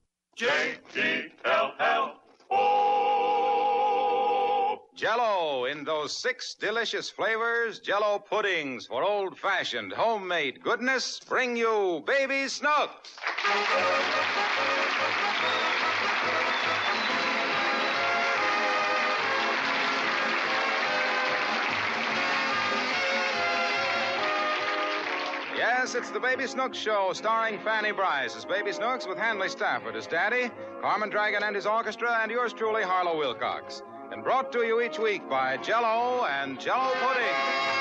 J-E-L-L-O. Jell-O in those 6 delicious flavors. Jell-O puddings for old-fashioned homemade goodness bring you Baby Snooks. Yes, it's the Baby Snooks Show, starring Fanny Brice as Baby Snooks with Hanley Stafford as Daddy, Carmen Dragon and his orchestra, and yours truly, Harlow Wilcox. And brought to you each week by Jell-O and Jell-O Pudding.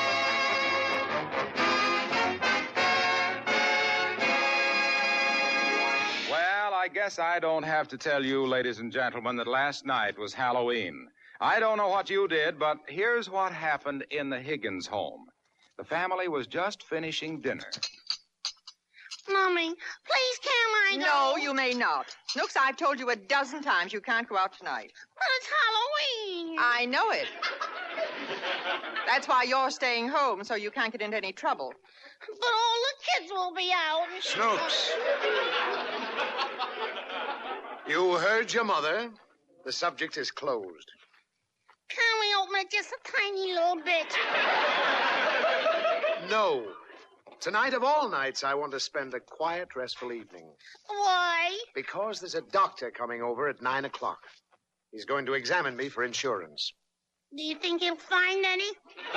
Well, I guess I don't have to tell you, ladies and gentlemen, that last night was Halloween. I don't know what you did, but here's what happened in the Higgins home. The family was just finishing dinner. Mommy, please can't I go? No, you may not. Snooks, I've told you a dozen times you can't go out tonight. But it's Halloween. I know it. That's why you're staying home, so you can't get into any trouble. But all the kids will be out. Snooks. You heard your mother. The subject is closed. Can we open it just a tiny little bit? No. Tonight of all nights, I want to spend a quiet, restful evening. Why? Because there's a doctor coming over at 9 o'clock. He's going to examine me for insurance. Do you think he'll find any?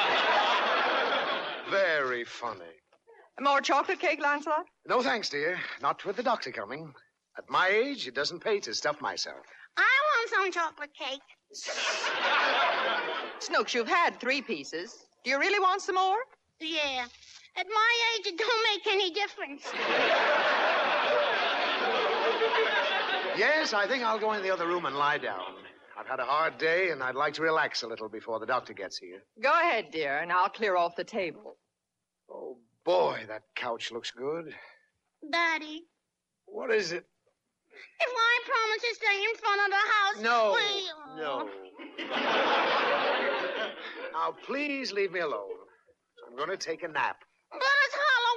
Very funny. More chocolate cake, Lancelot? No thanks, dear. Not with the doctor coming. At my age, it doesn't pay to stuff myself. I want some chocolate cake. Snooks, you've had 3 pieces. Do you really want some more? Yeah. At my age, it don't make any difference. Yes, I think I'll go in the other room and lie down. I've had a hard day, and I'd like to relax a little before the doctor gets here. Go ahead, dear, and I'll clear off the table. Oh, boy, that couch looks good. Daddy. What is it? If I promise to stay in front of the house... No, we... no. Now, please leave me alone. I'm going to take a nap. But it's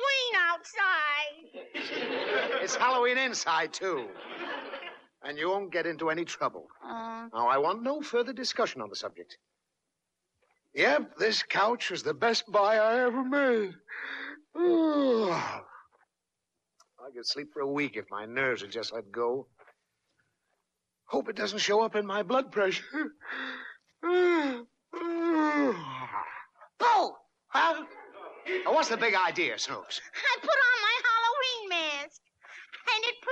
Halloween outside. It's Halloween inside, too. And you won't get into any trouble. Now, I want no further discussion on the subject. Yep, this couch was the best buy I ever made. I could sleep for a week if my nerves would just let go. Hope it doesn't show up in my blood pressure. Boo! Huh? Now, what's the big idea, Snooks? I put on my Halloween mask. Ain't it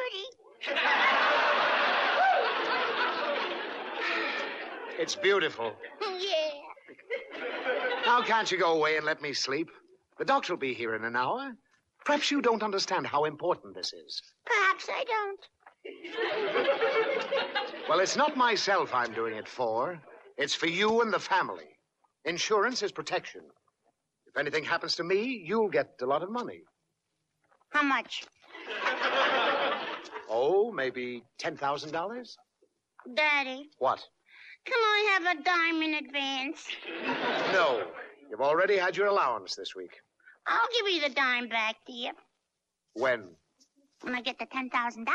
pretty? It's beautiful. Yeah. Now, can't you go away and let me sleep? The doctor will be here in an hour. Perhaps you don't understand how important this is. Perhaps I don't. Well, it's not myself I'm doing it for. It's for you and the family. Insurance is protection. If anything happens to me, you'll get a lot of money. How much? Oh, maybe $10,000? Daddy, What? can I have a dime in advance? No. You've already had your allowance this week. I'll give you the dime back, dear, When? when I get the $10,000.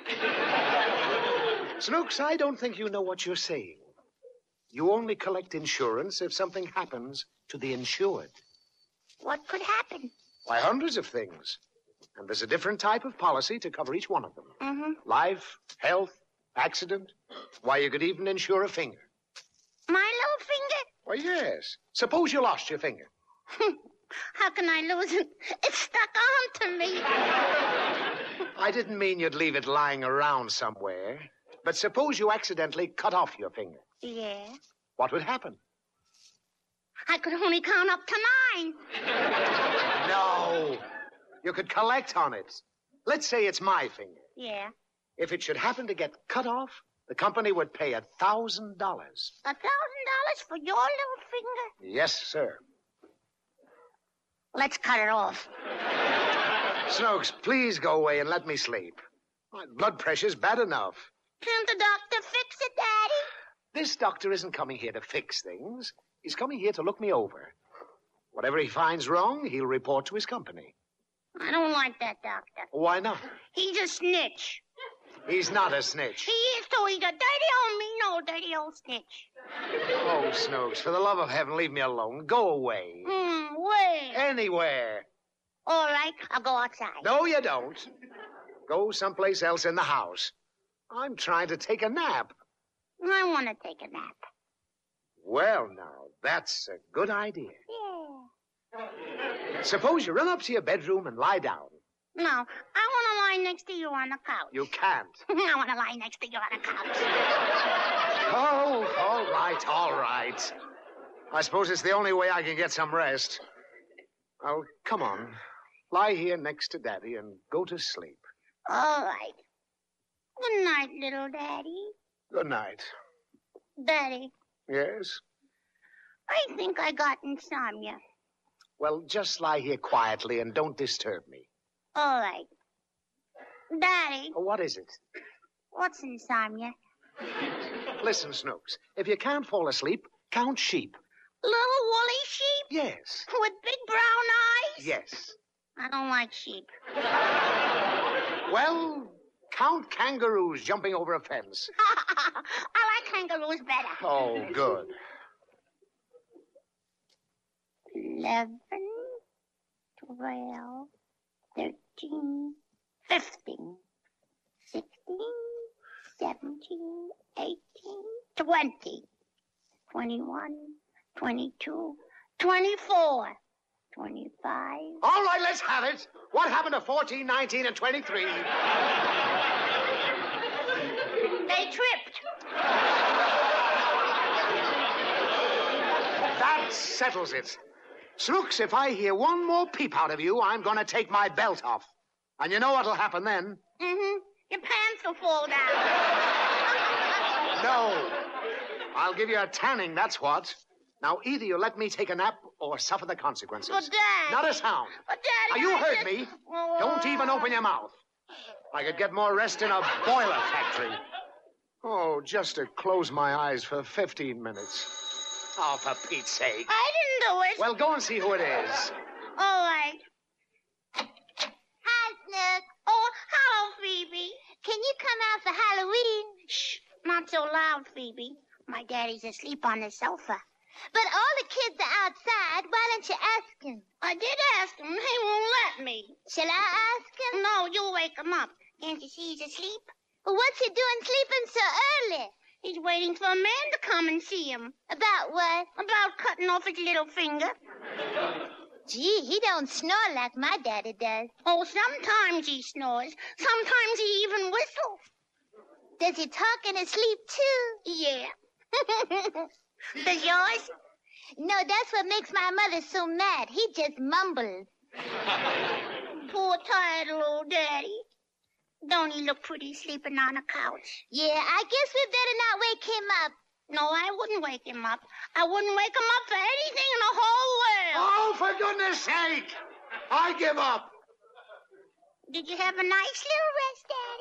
Snooks, I don't think you know what you're saying. You only collect insurance if something happens to the insured. What could happen? Why, hundreds of things. And there's a different type of policy to cover each one of them. Mm-hmm. Life, health, accident. Why, you could even insure a finger. My little finger? Why, yes. Suppose you lost your finger. How can I lose it? It's stuck onto me. I didn't mean you'd leave it lying around somewhere. But suppose you accidentally cut off your finger. Yeah. What would happen? I could only count up to 9. No. You could collect on it. Let's say it's my finger. Yeah. If it should happen to get cut off, the company would pay $1,000. $1,000 for your little finger? Yes, sir. Let's cut it off. Snooks, please go away and let me sleep. My blood pressure's bad enough. Can't the doctor fix it, Daddy? This doctor isn't coming here to fix things. He's coming here to look me over. Whatever he finds wrong, he'll report to his company. I don't like that doctor. Why not? He's a snitch. He's not a snitch. He is too. He's a dirty old mean old dirty old snitch. Oh, Snooks, for the love of heaven, leave me alone. Go away. Where? Anywhere. All right, I'll go outside. No, you don't. Go someplace else in the house. I'm trying to take a nap. I want to take a nap. Well, now, that's a good idea. Yeah. Suppose you run up to your bedroom and lie down. No, I want to lie next to you on the couch. You can't. I want to lie next to you on the couch. Oh, all right. I suppose it's the only way I can get some rest. Oh, come on. Lie here next to Daddy and go to sleep. All right. Good night, little Daddy. Good night. Daddy, Yes? I think I got insomnia. Well, just lie here quietly and don't disturb me. All right. Daddy. What is it? What's insomnia? Listen, Snooks. If you can't fall asleep, count sheep. Little woolly sheep? Yes. With big brown eyes? Yes. I don't like sheep. Well, count kangaroos jumping over a fence. I like kangaroos better. Oh, good. 11, 12, 13, 15, 16, 17, 18, 20, 21, 22, 24, 25. All right, let's have it. What happened to 14, 19, and 23? They tripped. That settles it. Snooks, if I hear one more peep out of you, I'm going to take my belt off. And you know what'll happen then? Mm-hmm. Your pants will fall down. No. I'll give you a tanning, that's what. Now, either you let me take a nap or suffer the consequences. But, Dad. Not a sound. But, Daddy, Now, you I heard just... me. Don't even open your mouth. I could get more rest in a boiler factory. Oh, just to close my eyes for 15 minutes. Oh, for Pete's sake. I didn't do it. Well, go and see who it is. All right. Hi, Snook. Oh, hello, Phoebe. Can you come out for Halloween? Shh, not so loud, Phoebe. My daddy's asleep on the sofa. But all the kids are outside. Why don't you ask him? I did ask him. He won't let me. Shall I ask him? No, you wake him up. Can't you see he's asleep? Well, what's he doing sleeping so early? He's waiting for a man to come and see him. About what? About cutting off his little finger. Gee, he don't snore like my daddy does. Oh, sometimes he snores. Sometimes he even whistles. Does he talk in his sleep, too? Yeah. Does yours? No, that's what makes my mother so mad. He just mumbles. Poor tired little daddy. Don't he look pretty sleeping on a couch? Yeah, I guess we better not wake him up. No, I wouldn't wake him up. I wouldn't wake him up for anything in the whole world. Oh, for goodness sake! I give up. Did you have a nice little rest, Daddy?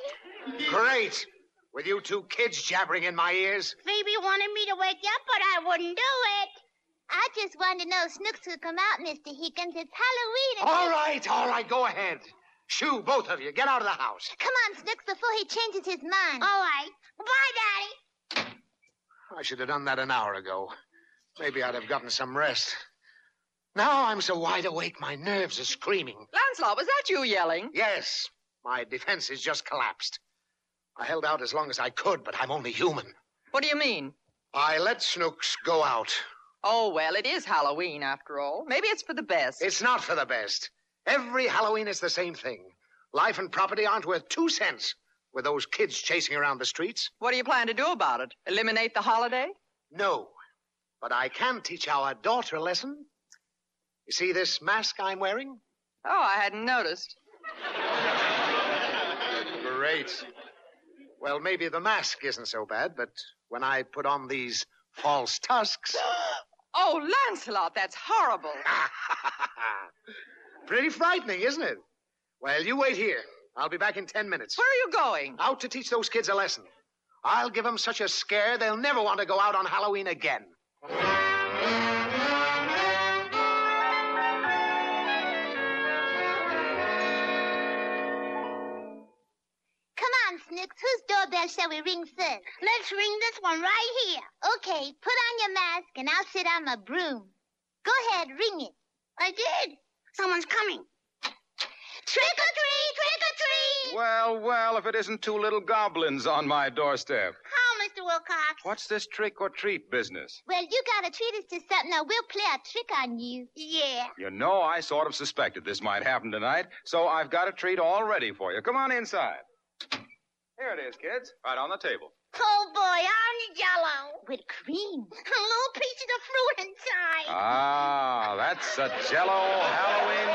Great. With you two kids jabbering in my ears. Phoebe wanted me to wake you up, but I wouldn't do it. I just wanted to know if Snooks could come out, Mr. Hickens. It's Halloween. All right, go ahead. Shoo, both of you. Get out of the house. Come on, Snooks, before he changes his mind. All right. Bye, Daddy. I should have done that an hour ago. Maybe I'd have gotten some rest. Now I'm so wide awake, my nerves are screaming. Lancelot, was that you yelling? Yes. My defenses just collapsed. I held out as long as I could, but I'm only human. What do you mean? I let Snooks go out. Oh, well, it is Halloween, after all. Maybe it's for the best. It's not for the best. Every Halloween is the same thing. Life and property aren't worth 2 cents with those kids chasing around the streets. What do you plan to do about it? Eliminate the holiday? No. But I can teach our daughter a lesson. You see this mask I'm wearing? Oh, I hadn't noticed. Great. Well, maybe the mask isn't so bad, but when I put on these false tusks... Oh, Lancelot, that's horrible. Pretty frightening, isn't it? Well, you wait here. I'll be back in 10 minutes. Where are you going? Out to teach those kids a lesson. I'll give them such a scare they'll never want to go out on Halloween again. Snooks, whose doorbell shall we ring first? Let's ring this one right here. Okay, put on your mask and I'll sit on my broom. Go ahead, ring it. I did. Someone's coming. Trick or treat, trick or treat. Well, if it isn't 2 little goblins on my doorstep. How, Mr. Wilcox? What's this trick or treat business? Well, you gotta treat us to something or we'll play a trick on you. Yeah. You know, I sort of suspected this might happen tonight, so I've got a treat all ready for you. Come on inside. Here it is, kids. Right on the table. Oh, boy, orange Jell-O. With cream. Little pieces of fruit inside. Ah, that's a Jell-O Halloween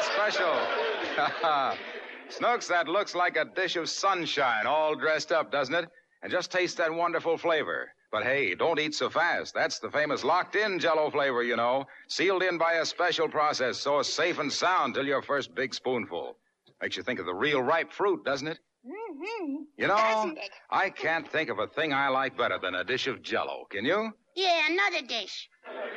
special. Snooks, that looks like a dish of sunshine all dressed up, doesn't it? And just taste that wonderful flavor. But hey, don't eat so fast. That's the famous locked-in Jell-O flavor, you know. Sealed in by a special process, so safe and sound till your first big spoonful. Makes you think of the real ripe fruit, doesn't it? Mm-hmm. You know, I can't think of a thing I like better than a dish of Jell-O. Can you? Yeah, another dish.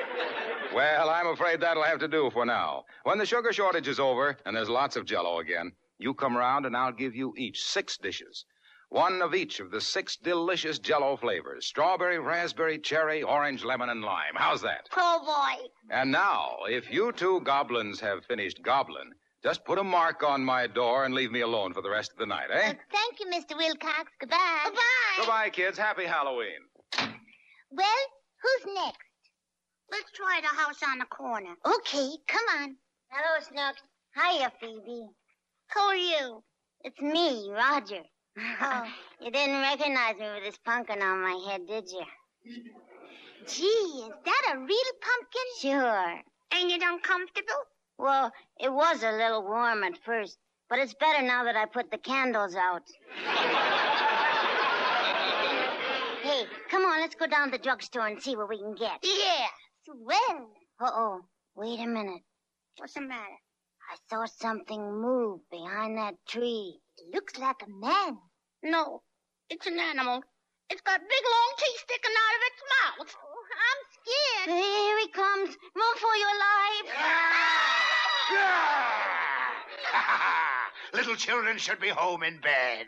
Well, I'm afraid that'll have to do for now. When the sugar shortage is over and there's lots of Jell-O again, you come around and I'll give you each 6 dishes. 1 of each of the 6 delicious Jell-O flavors. Strawberry, raspberry, cherry, orange, lemon, and lime. How's that? Oh, boy. And now, if you 2 goblins have finished gobbling, just put a mark on my door and leave me alone for the rest of the night, eh? Thank you, Mr. Wilcox. Goodbye. Goodbye. Goodbye, kids. Happy Halloween. Well, who's next? Let's try the house on the corner. Okay, come on. Hello, Snooks. Hiya, Phoebe. Who are you? It's me, Roger. Oh, you didn't recognize me with this pumpkin on my head, did you? Gee, is that a real pumpkin? Sure. Ain't it uncomfortable? Well, it was a little warm at first, but it's better now that I put the candles out. Hey, come on, let's go down to the drugstore and see what we can get. Yeah, swell. Uh-oh, wait a minute. What's the matter? I saw something move behind that tree. It looks like a man. No, it's an animal. It's got big, long teeth sticking out of its mouth. Oh, I'm scared. Here he comes. Run for your life. Little children should be home in bed.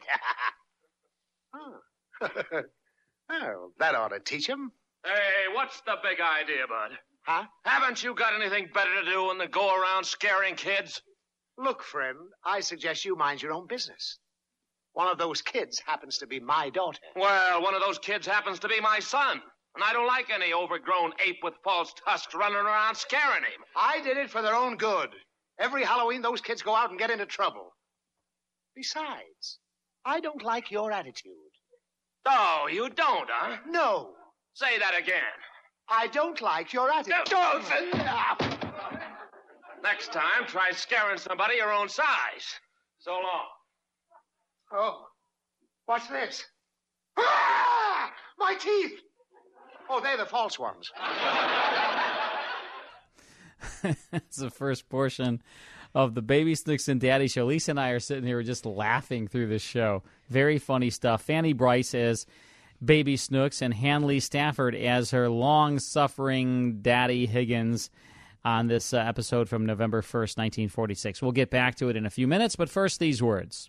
Oh, that ought to teach them. Hey, what's the big idea, Bud? Huh? Haven't you got anything better to do than to go around scaring kids? Look, friend, I suggest you mind your own business. One of those kids happens to be my daughter. Well, one of those kids happens to be my son. And I don't like any overgrown ape with false tusks running around scaring him. I did it for their own good. Every Halloween, those kids go out and get into trouble. Besides, I don't like your attitude. Oh, you don't, huh? No. Say that again. I don't like your attitude. Next time, try scaring somebody your own size. So long. Oh, what's this? Ah! My teeth! Oh, they're the false ones. It's the first portion of the Baby Snooks and Daddy Show. Lisa and I are sitting here just laughing through this show. Very funny stuff. Fanny Bryce as Baby Snooks and Hanley Stafford as her long-suffering Daddy Higgins on this episode from November 1st, 1946. We'll get back to it in a few minutes, but first these words.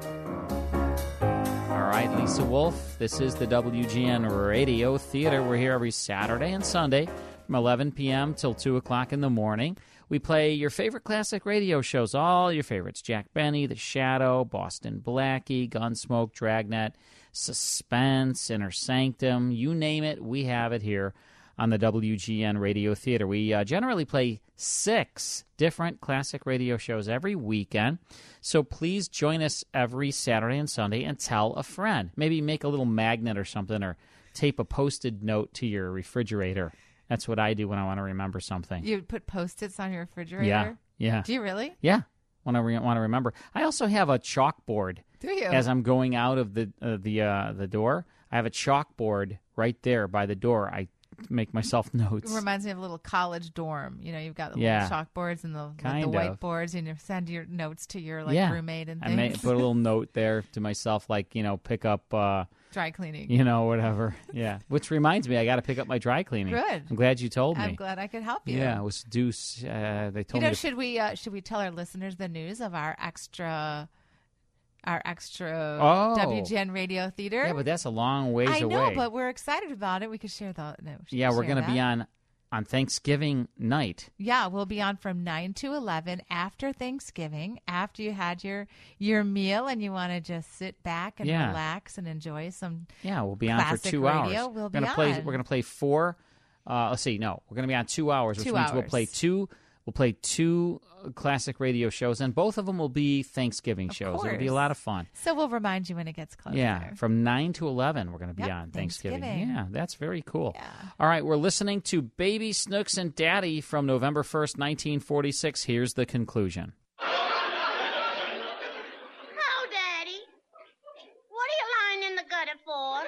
All right, Lisa Wolf, this is the WGN Radio Theater. We're here every Saturday and Sunday from 11 p.m. till 2 o'clock in the morning. We play your favorite classic radio shows, all your favorites, Jack Benny, The Shadow, Boston Blackie, Gunsmoke, Dragnet, Suspense, Inner Sanctum, you name it, we have it here on the WGN Radio Theater. We generally play 6 different classic radio shows every weekend, so please join us every Saturday and Sunday and tell a friend. Maybe make a little magnet or something, or tape a Post-it note to your refrigerator. That's what I do when I want to remember something. You put Post-its on your refrigerator? Yeah. Do you really? Yeah, when I want to remember. I also have a chalkboard. Do you? As I'm going out of the door, I have a chalkboard right there by the door. I make myself notes. It reminds me of a little college dorm. You know, you've got the little chalkboards and the whiteboards, and you send your notes to your roommate and things. I may put a little note there to myself, like, pick up dry cleaning. Whatever. Yeah. Which reminds me, I got to pick up my dry cleaning. Good. I'm glad you told me. I'm glad I could help you. Yeah, it was due. They told me. Should we tell our listeners the news of our extra WGN Radio Theater? Yeah, but that's a long ways away. I know, but we're excited about it. We could share the. We're going to be on Thanksgiving night. Yeah, we'll be on from 9 to 11 after Thanksgiving, after you had your meal and you want to just sit back and relax and enjoy some. Yeah, we'll be on for 2 hours. We're going to play 4. Let's see. No, we're going to be on 2 hours, which means we'll play 2. We'll play 2 classic radio shows, and both of them will be Thanksgiving shows. It'll be a lot of fun. So we'll remind you when it gets closer. Yeah, from 9 to 11 we're going to be on Thanksgiving. Yeah, that's very cool. Yeah. All right, we're listening to Baby Snooks and Daddy from November 1st, 1946. Here's the conclusion. Oh, Daddy. What are you lying in the gutter for?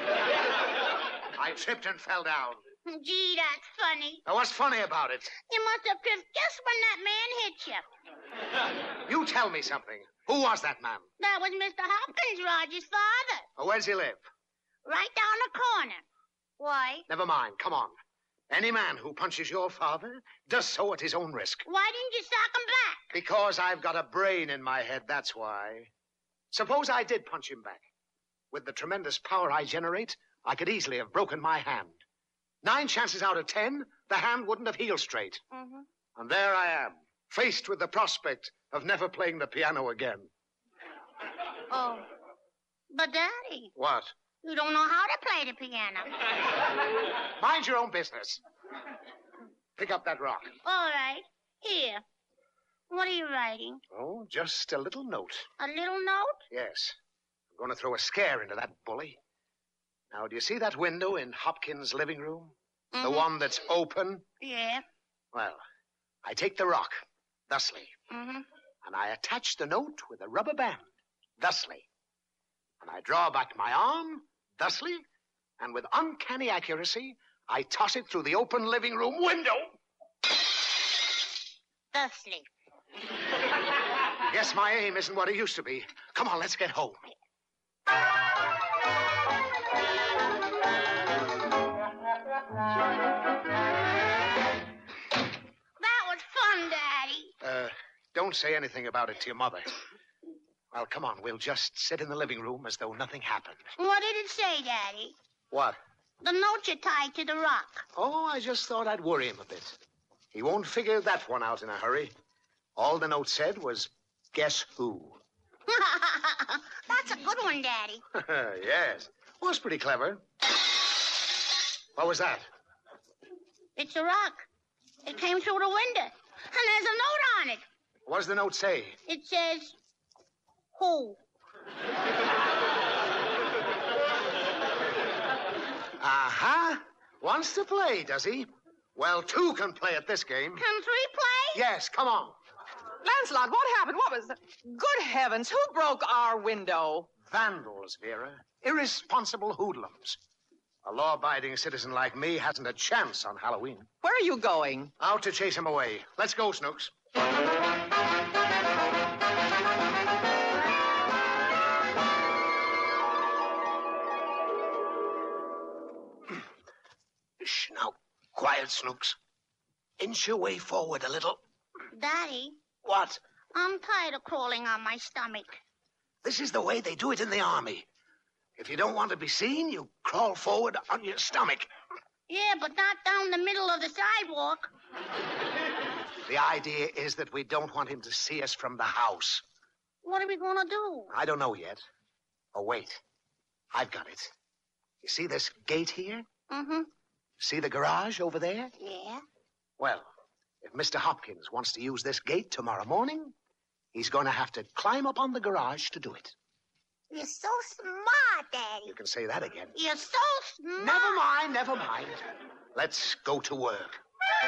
I tripped and fell down. Gee, that's funny. Now, what's funny about it? You must have tripped just when that man hit you. You tell me something. Who was that man? That was Mr. Hopkins, Roger's father. Oh, where does he live? Right down the corner. Why? Never mind. Come on. Any man who punches your father does so at his own risk. Why didn't you sock him back? Because I've got a brain in my head, that's why. Suppose I did punch him back. With the tremendous power I generate, I could easily have broken my hand. 9 chances out of 10, the hand wouldn't have healed straight. Mm-hmm. And there I am, faced with the prospect of never playing the piano again. Oh, but Daddy. What? You don't know how to play the piano. Mind your own business. Pick up that rock. All right. Here. What are you writing? Oh, just a little note. A little note? Yes. I'm going to throw a scare into that bully. Now, do you see that window in Hopkins' living room? Mm-hmm. The one that's open? Yeah. Well, I take the rock, thusly, and I attach the note with a rubber band, thusly. And I draw back my arm, thusly, and with uncanny accuracy, I toss it through the open living room window. Thusly. Guess my aim isn't what it used to be. Come on, let's get home. That was fun, Daddy. Don't say anything about it to your mother. Well, come on, we'll just sit in the living room as though nothing happened. What did it say, Daddy? What? The note you tied to the rock. Oh, I just thought I'd worry him a bit. He won't figure that one out in a hurry. All the note said was, guess who? That's a good one, Daddy. Yes. Was pretty clever. What was that? It's a rock. It came through the window. And there's a note on it. What does the note say? It says, who? Aha. Wants to play, does he? Well, 2 can play at this game. Can 3 play? Yes, come on. Lancelot, what happened? What was that? Good heavens, who broke our window? Vandals, Vera. Irresponsible hoodlums. A law-abiding citizen like me hasn't a chance on Halloween. Where are you going? Out to chase him away. Let's go, Snooks. Shh, now, quiet, Snooks. Inch your way forward a little. Daddy. What? I'm tired of crawling on my stomach. This is the way they do it in the army. If you don't want to be seen, you crawl forward on your stomach. Yeah, but not down the middle of the sidewalk. The idea is that we don't want him to see us from the house. What are we going to do? I don't know yet. Oh, wait. I've got it. You see this gate here? Mm-hmm. See the garage over there? Yeah. Well, if Mr. Hopkins wants to use this gate tomorrow morning, he's going to have to climb up on the garage to do it. You're so smart, Daddy. You can say that again. You're so smart. Never mind. Let's go to work.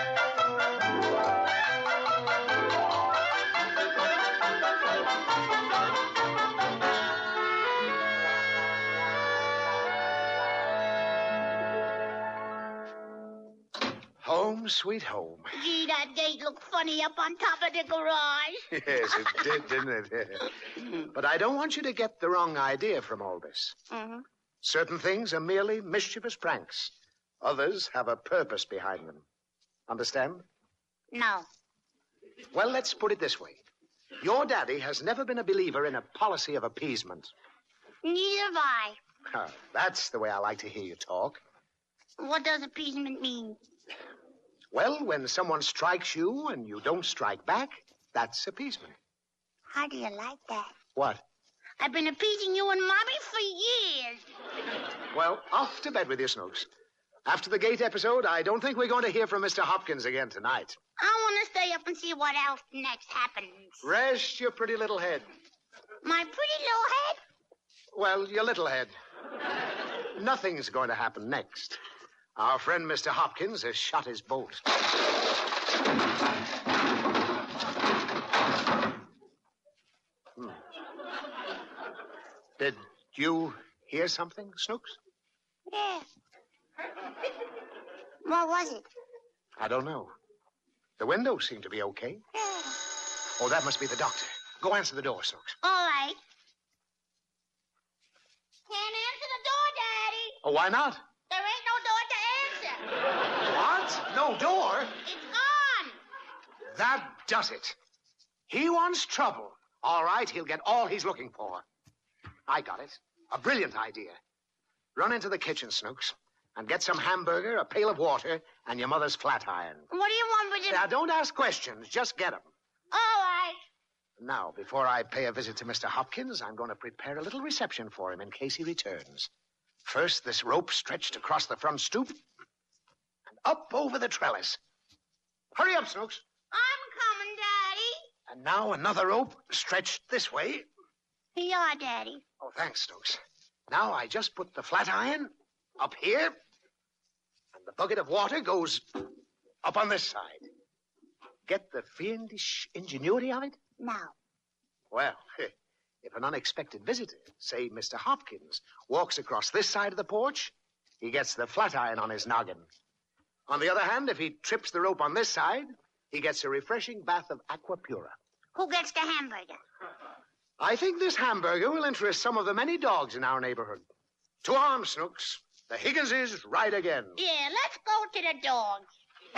Home, sweet home. Gee, that gate looked funny up on top of the garage. Yes, it did, didn't it? But I don't want you to get the wrong idea from all this. Mm-hmm. Certain things are merely mischievous pranks. Others have a purpose behind them. Understand? No. Well, let's put it this way. Your daddy has never been a believer in a policy of appeasement. Neither have I. Ah, that's the way I like to hear you talk. What does appeasement mean? Well, when someone strikes you and you don't strike back, that's appeasement. How do you like that? What? I've been appeasing you and Mommy for years. Well, off to bed with you, Snooks. After the gate episode, I don't think we're going to hear from Mr. Hopkins again tonight. I want to stay up and see what else next happens. Rest your pretty little head. My pretty little head? Well, your little head. Nothing's going to happen next. Our friend Mr. Hopkins has shot his bolt. Did you hear something, Snooks? Yeah. What was it? I don't know. The windows seem to be okay. Yeah. Oh, that must be the doctor. Go answer the door, Snooks. All right. Can't answer the door, Daddy. Oh, why not? There ain't no door to answer. What? No door? It's gone. That does it. He wants trouble. All right, he'll get all he's looking for. I got it. A brilliant idea. Run into the kitchen, Snooks, and get some hamburger, a pail of water, and your mother's flat iron. What do you want me to... Now, don't ask questions. Just get them. All right. Now, before I pay a visit to Mr. Hopkins, I'm going to prepare a little reception for him in case he returns. First, this rope stretched across the front stoop and up over the trellis. Hurry up, Snooks. I'm coming, Daddy. And now another rope stretched this way. Here you are, Daddy. Oh, thanks, Snooks. Now I just put the flat iron up here, and the bucket of water goes up on this side. Get the fiendish ingenuity of it? Now. Well, if an unexpected visitor, say Mr. Hopkins, walks across this side of the porch, he gets the flat iron on his noggin. On the other hand, if he trips the rope on this side, he gets a refreshing bath of aqua pura. Who gets the hamburger? I think this hamburger will interest some of the many dogs in our neighborhood. To arms, Snooks. The Higginses ride again. Yeah, let's go to the dogs.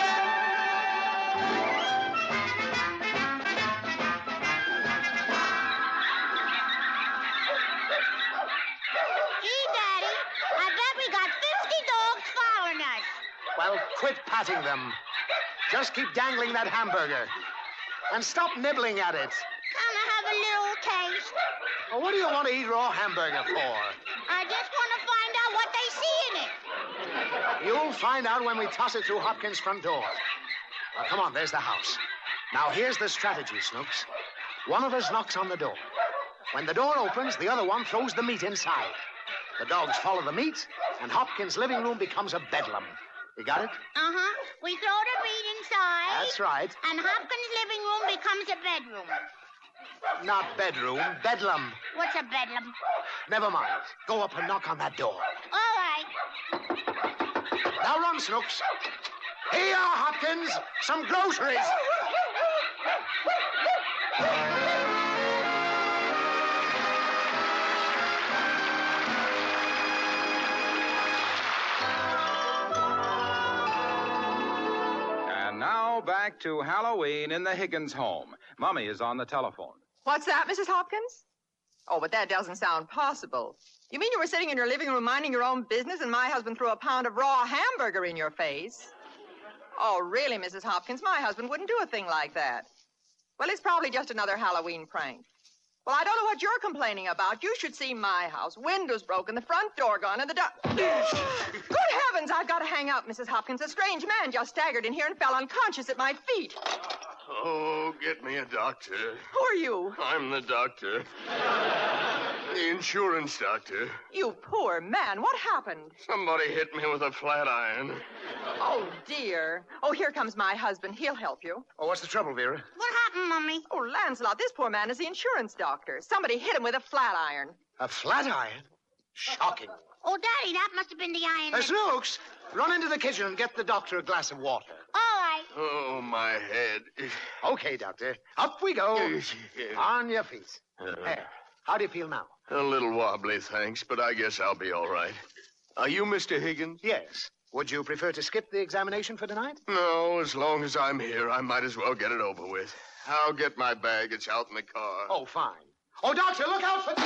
Gee, Daddy, I bet we got 50 dogs following us. Well, quit patting them. Just keep dangling that hamburger. And stop nibbling at it. Can I have a little taste? Well, what do you want to eat raw hamburger for? I just want to find out what they see in it. You'll find out when we toss it through Hopkins' front door. Now, come on, there's the house. Now, here's the strategy, Snooks. One of us knocks on the door. When the door opens, the other one throws the meat inside. The dogs follow the meat, and Hopkins' living room becomes a bedlam. You got it? Uh-huh. We throw the meat inside. That's right. And Hopkins' living room becomes a bedroom. Not bedroom, bedlam. What's a bedlam? Never mind. Go up and knock on that door. All right. right. Now run, Snooks. Here you are, Hopkins. Some groceries. And now back to Halloween in the Higgins home. Mummy is on the telephone. What's that, Mrs. Hopkins? Oh, but that doesn't sound possible. You mean you were sitting in your living room minding your own business and my husband threw a pound of raw hamburger in your face? Oh, really, Mrs. Hopkins? My husband wouldn't do a thing like that. Well, it's probably just another Halloween prank. Well, I don't know what you're complaining about. You should see my house. Windows broken, the front door gone, and the Good heavens, I've got to hang up, Mrs. Hopkins. A strange man just staggered in here and fell unconscious at my feet. Oh, get me a doctor. Who are you? I'm the doctor. The insurance doctor. You poor man. What happened? Somebody hit me with a flat iron. Oh, dear. Oh, here comes my husband. He'll help you. Oh, what's the trouble, Vera? What happened, Mummy? Oh, Lancelot, this poor man is the insurance doctor. Somebody hit him with a flat iron. A flat iron? Shocking. Oh, Daddy, that must have been the iron. Snooks, run into the kitchen and get the doctor a glass of water. All right. Oh, my head. Okay, Doctor. Up we go. On your feet. There. How do you feel now? A little wobbly, thanks, but I guess I'll be all right. Are you Mr. Higgins? Yes. Would you prefer to skip the examination for tonight? No, as long as I'm here, I might as well get it over with. I'll get my bag. It's out in the car. Oh, fine. Oh, Doctor, look out for...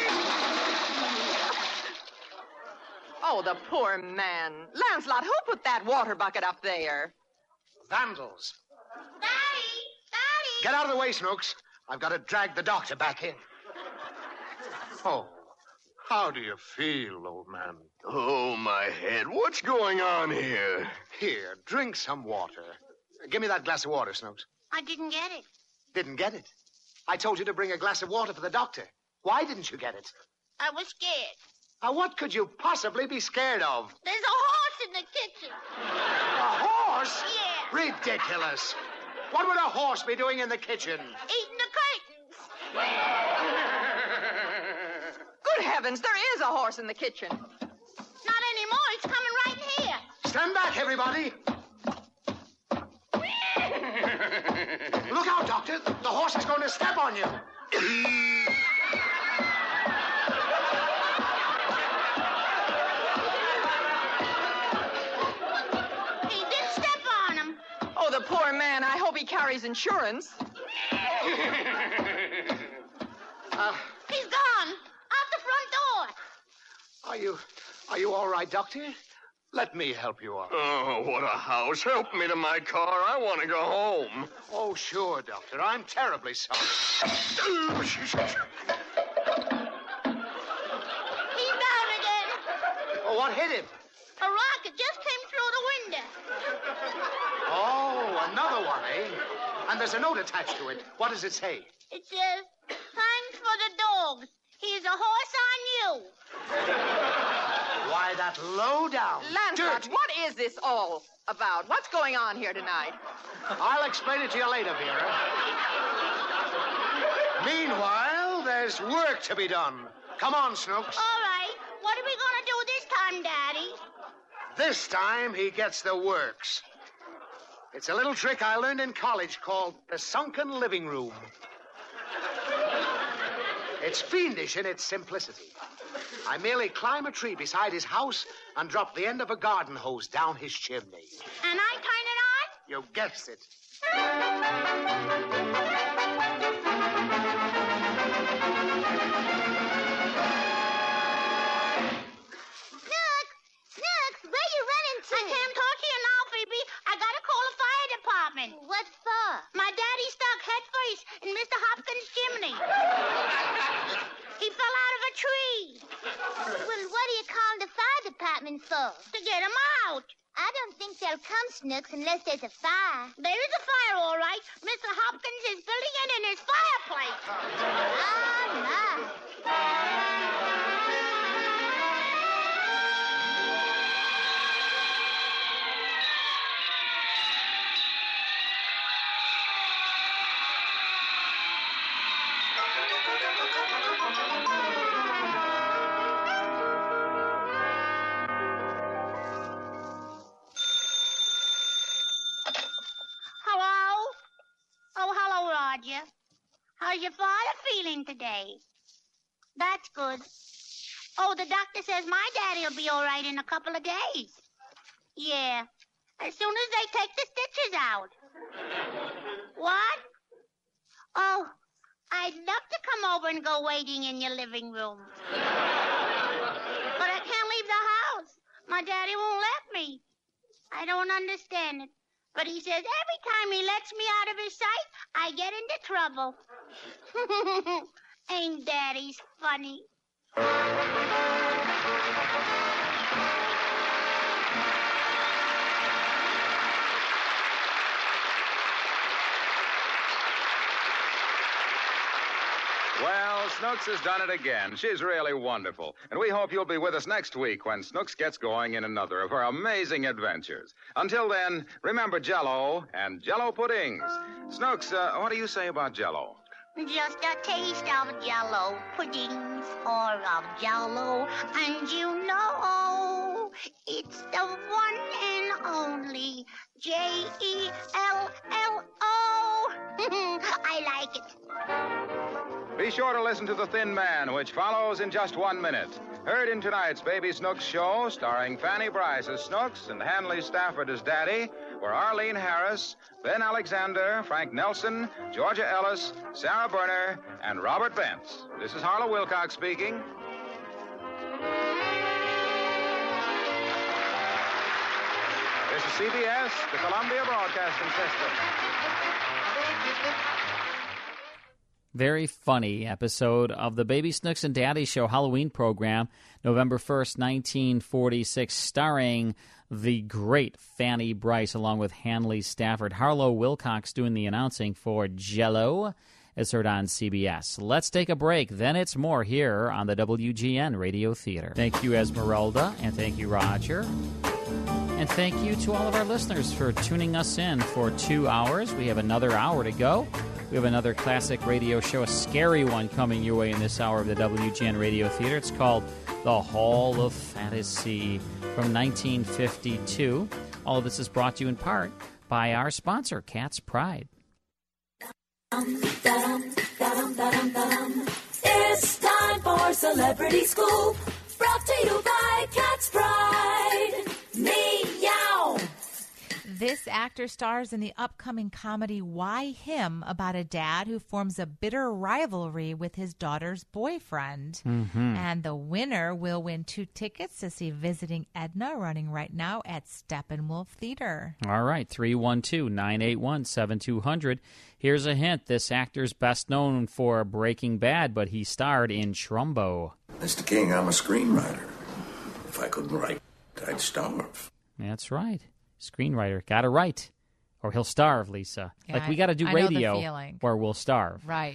Oh, the poor man. Lancelot, who put that water bucket up there? Vandals. Daddy! Get out of the way, Snooks. I've got to drag the doctor back in. Oh, how do you feel, old man? Oh, my head. What's going on here? Here, drink some water. Give me that glass of water, Snooks. I didn't get it. Didn't get it? I told you to bring a glass of water for the doctor. Why didn't you get it? I was scared. Now, what could you possibly be scared of? There's a horse in the kitchen. A horse? Yeah. Ridiculous. What would a horse be doing in the kitchen? Eating the curtains. Good heavens, there is a horse in the kitchen. Not anymore. It's coming right here. Stand back, everybody. Look out, Doctor. The horse is going to step on you. He did step on him. Oh, the poor man. I hope he carries insurance. He's gone. Out the front door. Are you all right, Doctor? Let me help you out. Oh, what a house. Help me to my car. I want to go home. Oh, sure, Doctor. I'm terribly sorry. He's down again. Oh, what hit him? A rocket just came through the window. Oh, another one, eh? And there's a note attached to it. What does it say? It says, thanks for the dogs. Here's a horse on you. Why, that low down. Lancelot, what is this all about? What's going on here tonight? I'll explain it to you later, Vera. Meanwhile, there's work to be done. Come on, Snooks. All right. What are we going to do this time, Daddy? This time, he gets the works. It's a little trick I learned in college called the sunken living room. It's fiendish in its simplicity. I merely climb a tree beside his house and drop the end of a garden hose down his chimney. And I turn it on? You guessed it. Snooks, where you running to? I can't talk to you now, Phoebe. I gotta call the fire department. What for? My daddy stuck head first in Mr. Hopkins' chimney. He fell out of a tree. Well, what do you call the fire department for? To get him out. I don't think they'll come, Snooks, unless there's a fire. There is a fire, all right. Mr. Hopkins is building it in his fireplace. How's your father feeling today? That's good. Oh, the doctor says my daddy will be all right in a couple of days. Yeah, as soon as they take the stitches out. What? Oh, I'd love to come over and go waiting in your living room. But I can't leave the house. My daddy won't let me. I don't understand it. But he says every time he lets me out of his sight, I get into trouble. Ain't daddies funny? Well, Snooks has done it again. She's really wonderful. And we hope you'll be with us next week when Snooks gets going in another of her amazing adventures. Until then, remember Jell-O and Jell-O puddings. Snooks, what do you say about Jell-O? Just a taste of Jell-O puddings or of Jell-O, and you know it's the one and only Jell-O. I like it. Be sure to listen to The Thin Man, which follows in just 1 minute. Heard in tonight's Baby Snooks show, starring Fanny Bryce as Snooks and Hanley Stafford as Daddy, were Arlene Harris, Ben Alexander, Frank Nelson, Georgia Ellis, Sarah Berner, and Robert Bentz. This is Harlow Wilcox speaking. This is CBS, the Columbia Broadcasting System. Very funny episode of the Baby Snooks and Daddy Show Halloween program, November 1st, 1946, starring the great Fanny Bryce along with Hanley Stafford. Harlow Wilcox doing the announcing for Jell-O, as heard on CBS. Let's take a break. Then it's more here on the WGN Radio Theater. Thank you, Esmeralda, and thank you, Roger. And thank you to all of our listeners for tuning us in for 2 hours. We have another hour to go. We have another classic radio show, a scary one, coming your way in this hour of the WGN Radio Theater. It's called The Hall of Fantasy from 1952. All of this is brought to you in part by our sponsor, Cat's Pride. It's time for Celebrity Scoop, brought to you by Cat's Pride. Meow. This actor stars in the upcoming comedy Why Him, about a dad who forms a bitter rivalry with his daughter's boyfriend. Mm-hmm. And the winner will win 2 tickets to see Visiting Edna, running right now at Steppenwolf Theater. All right, 312-981-7200. Here's a hint. This actor's best known for Breaking Bad, but he starred in Trumbo. Mr. King, I'm a screenwriter. If I couldn't write, I'd starve. That's right. Screenwriter. Got to write, or he'll starve, Lisa. Yeah, like, we got to do radio, or we'll starve. Right.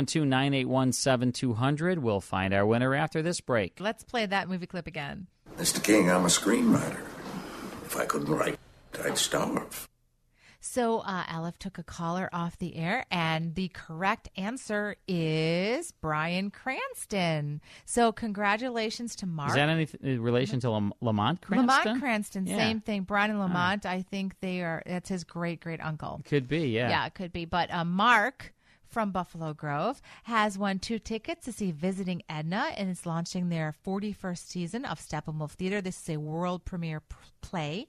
312-981-7200. We'll find our winner after this break. Let's play that movie clip again. Mr. King, I'm a screenwriter. If I couldn't write, I'd starve. So Aleph took a caller off the air, and the correct answer is Bryan Cranston. So congratulations to Mark. Is that any relation to Lamont Cranston? Lamont Cranston, yeah. Same thing. Brian and Lamont, I think that's his great-great-uncle. Could be, yeah. Yeah, it could be. But Mark from Buffalo Grove has won 2 tickets to see Visiting Edna, and it's launching their 41st season of Steppenwolf Theater. This is a world premiere play.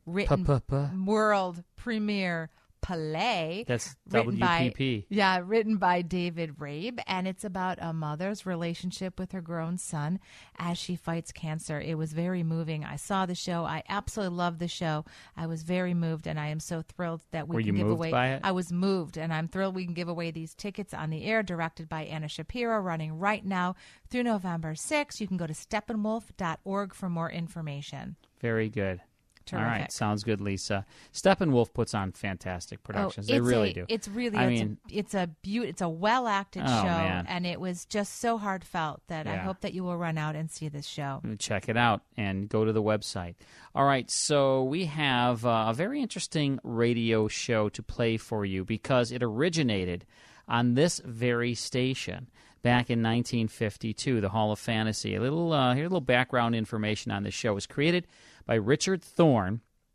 World premiere play. That's WPP. Written by David Rabe, and it's about a mother's relationship with her grown son as she fights cancer. It was very moving. I saw the show. I absolutely loved the show. I was very moved, and I am so thrilled that we can give away. By it? I was moved, and I'm thrilled we can give away these tickets on the air, directed by Anna Shapiro, running right now through November 6th. You can go to steppenwolf.org for more information. Very good. Terrific. All right, sounds good, Lisa. Steppenwolf puts on fantastic productions. They really do. It's really, it's a well-acted show, man. And it was just so heartfelt that I hope that you will run out and see this show. Check it out and go to the website. All right, so we have a very interesting radio show to play for you because it originated on this very station back in 1952, the Hall of Fantasy. Here's a little background information on this show. It was created by Richard Thorne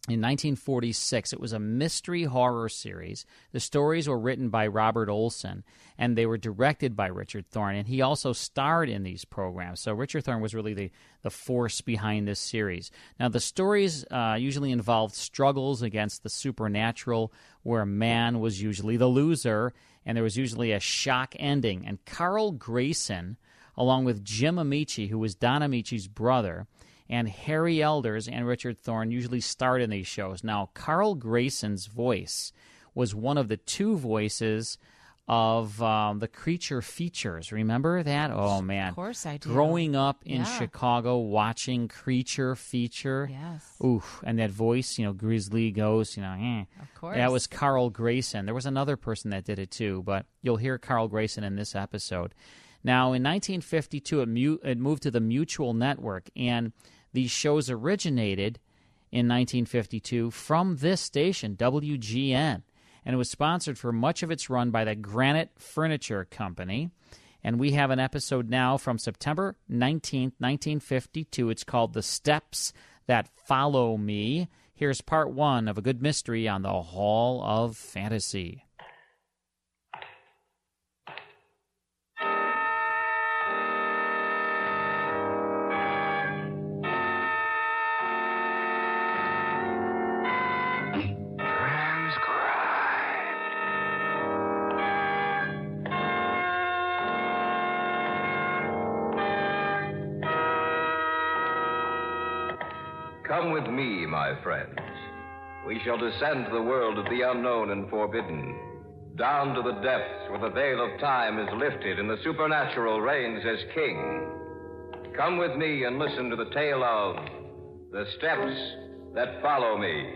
in 1946. It was a mystery horror series. The stories were written by Robert Olson, and they were directed by Richard Thorne, and he also starred in these programs. So Richard Thorne was really the force behind this series. Now, the stories usually involved struggles against the supernatural, where man was usually the loser, and there was usually a shock ending. And Carl Grayson, along with Jim Amici, who was Don Amici's brother, and Harry Elders and Richard Thorne usually starred in these shows. Now, Carl Grayson's voice was one of the two voices of the Creature Features. Remember that? Oh, man. Of course I do. Growing up in Chicago, watching Creature Feature. Yes. Oof. And that voice, Grizzly Ghost, Of course. That was Carl Grayson. There was another person that did it too, but you'll hear Carl Grayson in this episode. Now, in 1952, it moved to the Mutual Network, and these shows originated in 1952 from this station, WGN, and it was sponsored for much of its run by the Granite Furniture Company. And we have an episode now from September 19th, 1952. It's called The Steps That Follow Me. Here's part one of A Good Mystery on the Hall of Fantasy. Come with me, my friends. We shall descend to the world of the unknown and forbidden, down to the depths where the veil of time is lifted and the supernatural reigns as king. Come with me and listen to the tale of The Steps That Follow Me.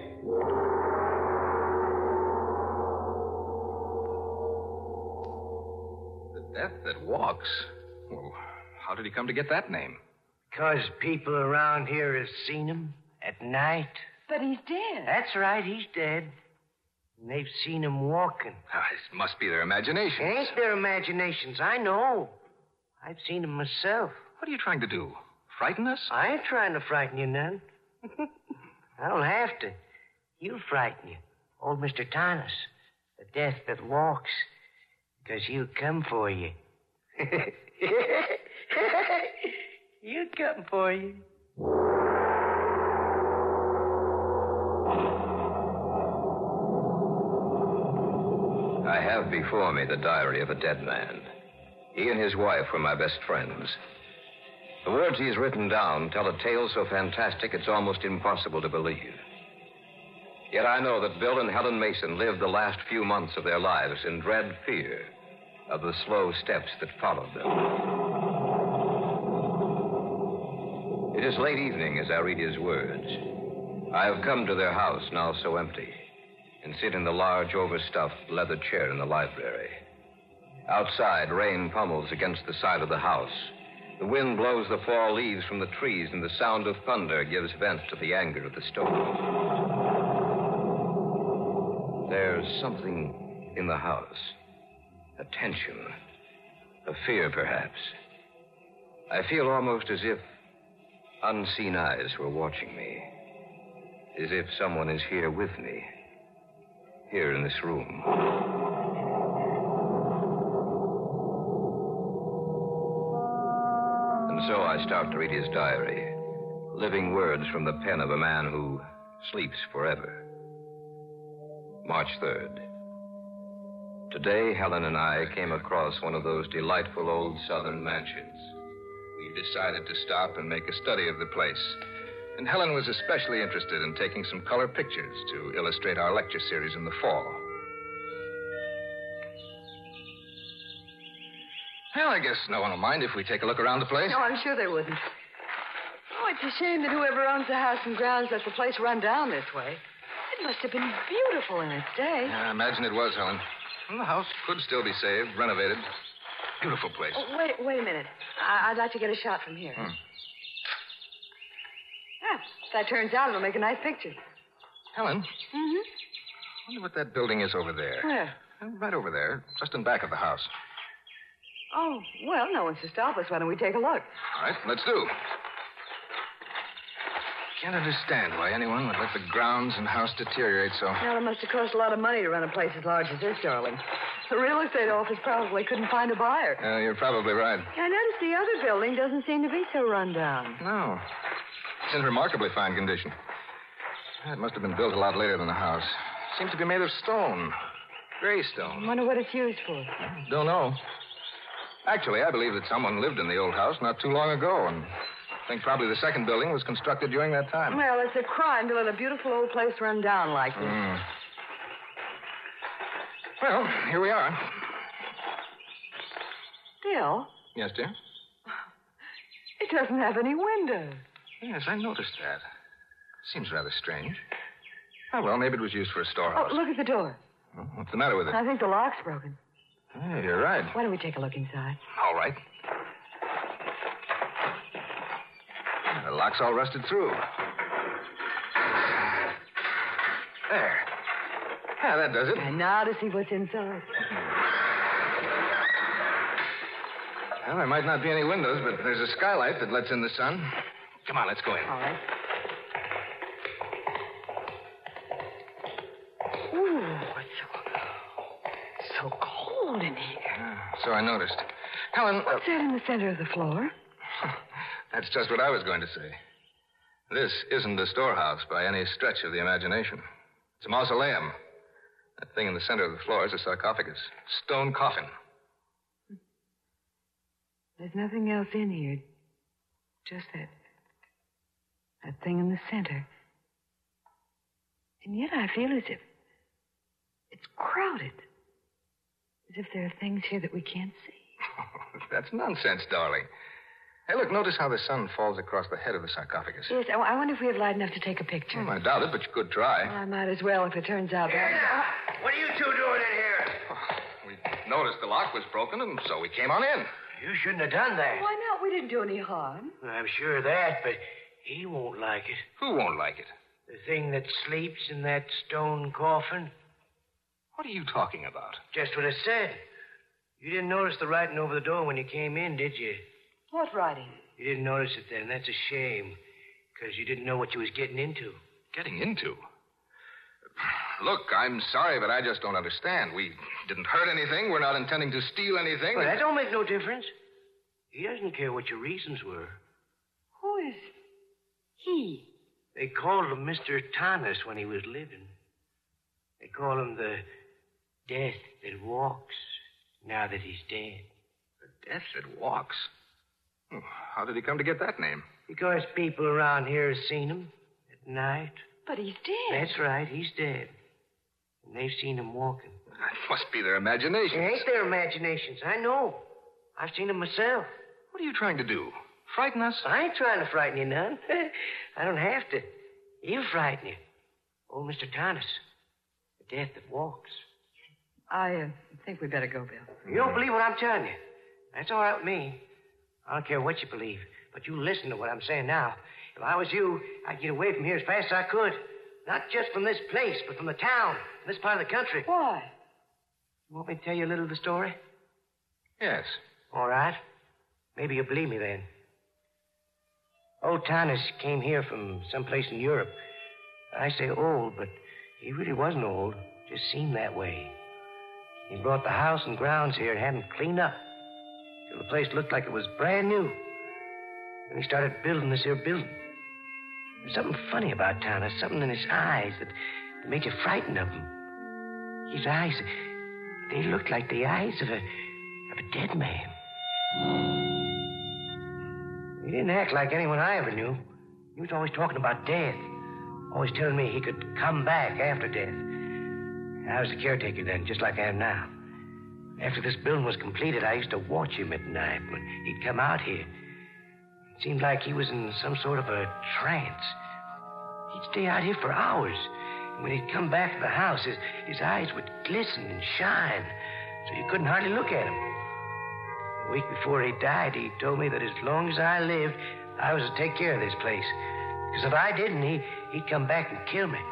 The Death That Walks? Well, how did he come to get that name? Because people around here have seen him at night. But he's dead. That's right, he's dead. And they've seen him walking. It must be their imagination. It ain't their imaginations, I know. I've seen him myself. What are you trying to do? Frighten us? I ain't trying to frighten you none. I don't have to. He'll frighten you. Old Mr. Thomas, the death that walks. Because he'll come for you. He'll come for you. I have before me the diary of a dead man. He and his wife were my best friends. The words he's written down tell a tale so fantastic it's almost impossible to believe. Yet I know that Bill and Helen Mason lived the last few months of their lives in dread fear of the slow steps that followed them. It is late evening as I read his words. I have come to their house, now so empty, and sit in the large, overstuffed leather chair in the library. Outside, rain pummels against the side of the house. The wind blows the fall leaves from the trees, and the sound of thunder gives vent to the anger of the storm. There's something in the house. A tension. A fear, perhaps. I feel almost as if unseen eyes were watching me. As if someone is here with me. Here in this room. And so I start to read his diary. Living words from the pen of a man who sleeps forever. March 3rd. Today, Helen and I came across one of those delightful old southern mansions. We decided to stop and make a study of the place. And Helen was especially interested in taking some color pictures to illustrate our lecture series in the fall. Well, I guess no one will mind if we take a look around the place. No, I'm sure they wouldn't. Oh, it's a shame that whoever owns the house and grounds lets the place run down this way. It must have been beautiful in its day. Yeah, I imagine it was, Helen. Well, the house could still be saved, renovated. Beautiful place. Oh, wait a minute. I'd like to get a shot from here. Yeah, if that turns out, it'll make a nice picture. Helen? Mm-hmm. I wonder what that building is over there. Where? Right over there, just in back of the house. Oh, well, no one's to stop us. Why don't we take a look? All right, let's do. can't understand why anyone would let the grounds and house deteriorate so. Well, it must have cost a lot of money to run a place as large as this, darling. The real estate office probably couldn't find a buyer. You're probably right. I noticed the other building doesn't seem to be so run down. No. It's in remarkably fine condition. It must have been built a lot later than the house. Seems to be made of stone. Gray stone. I wonder what it's used for. Don't know. Actually, I believe that someone lived in the old house not too long ago, and I think probably the second building was constructed during that time. Well, it's a crime to let a beautiful old place run down like this. Well, here we are. Bill? Yes, dear? It doesn't have any windows. Yes, I noticed that. Seems rather strange. Oh, well, maybe it was used for a storehouse. Oh, look at the door. What's the matter with it? I think the lock's broken. Yeah, you're right. Why don't we take a look inside? All right. The lock's all rusted through. There. Yeah, that does it. And now to see what's inside. Well, there might not be any windows, but there's a skylight that lets in the sun. Come on, let's go in. All right. Ooh, it's so cold in here. So I noticed. Helen... What's that in the center of the floor? That's just what I was going to say. This isn't a storehouse by any stretch of the imagination. It's a mausoleum. That thing in the center of the floor is a sarcophagus. Stone coffin. There's nothing else in here. Just that thing in the center. And yet I feel as if it's crowded. As if there are things here that we can't see. That's nonsense, darling. Hey, look, notice how the sun falls across the head of the sarcophagus. Yes, I wonder if we have light enough to take a picture. I doubt it, but you could try. Well, I might as well if it turns out that... What are you two doing in here? We noticed the lock was broken, and so we came on in. You shouldn't have done that. Why not? We didn't do any harm. I'm sure of that, but he won't like it. Who won't like it? The thing that sleeps in that stone coffin. What are you talking about? Just what I said. You didn't notice the writing over the door when you came in, did you? What writing? You didn't notice it then. That's a shame. Because you didn't know what you was getting into. Getting into? Look, I'm sorry, but I just don't understand. We didn't hurt anything. We're not intending to steal anything. Well, that don't make no difference. He doesn't care what your reasons were. Who is he? They called him Mr. Tanis when he was living. They call him the Death that Walks now that he's dead. The Death that Walks? How did he come to get that name? Because people around here have seen him at night. But he's dead. That's right, he's dead. And they've seen him walking. That must be their imaginations. It ain't their imaginations, I know. I've seen them myself. What are you trying to do? Frighten us? I ain't trying to frighten you none. I don't have to. He'll frighten you. Old Mr. Tanis. The Death that Walks. I think we better go, Bill. You don't believe what I'm telling you. That's all right with me. I don't care what you believe, but you listen to what I'm saying now. If I was you, I'd get away from here as fast as I could. Not just from this place, but from the town, this part of the country. Why? You want me to tell you a little of the story? Yes. All right. Maybe you'll believe me then. Old Tanis came here from someplace in Europe. I say old, but he really wasn't old. Just seemed that way. He brought the house and grounds here and had them cleaned up till the place looked like it was brand new. And he started building this here building. There's something funny about Tanis, something in his eyes that made you frightened of him. His eyes, they looked like the eyes of a dead man. He didn't act like anyone I ever knew. He was always talking about death. Always telling me he could come back after death. I was the caretaker then, just like I am now. After this building was completed, I used to watch him at night when he'd come out here. It seemed like he was in some sort of a trance. He'd stay out here for hours. And when he'd come back to the house, his eyes would glisten and shine, so you couldn't hardly look at him. A week before he died, he told me that as long as I lived, I was to take care of this place. Because if I didn't, he'd come back and kill me.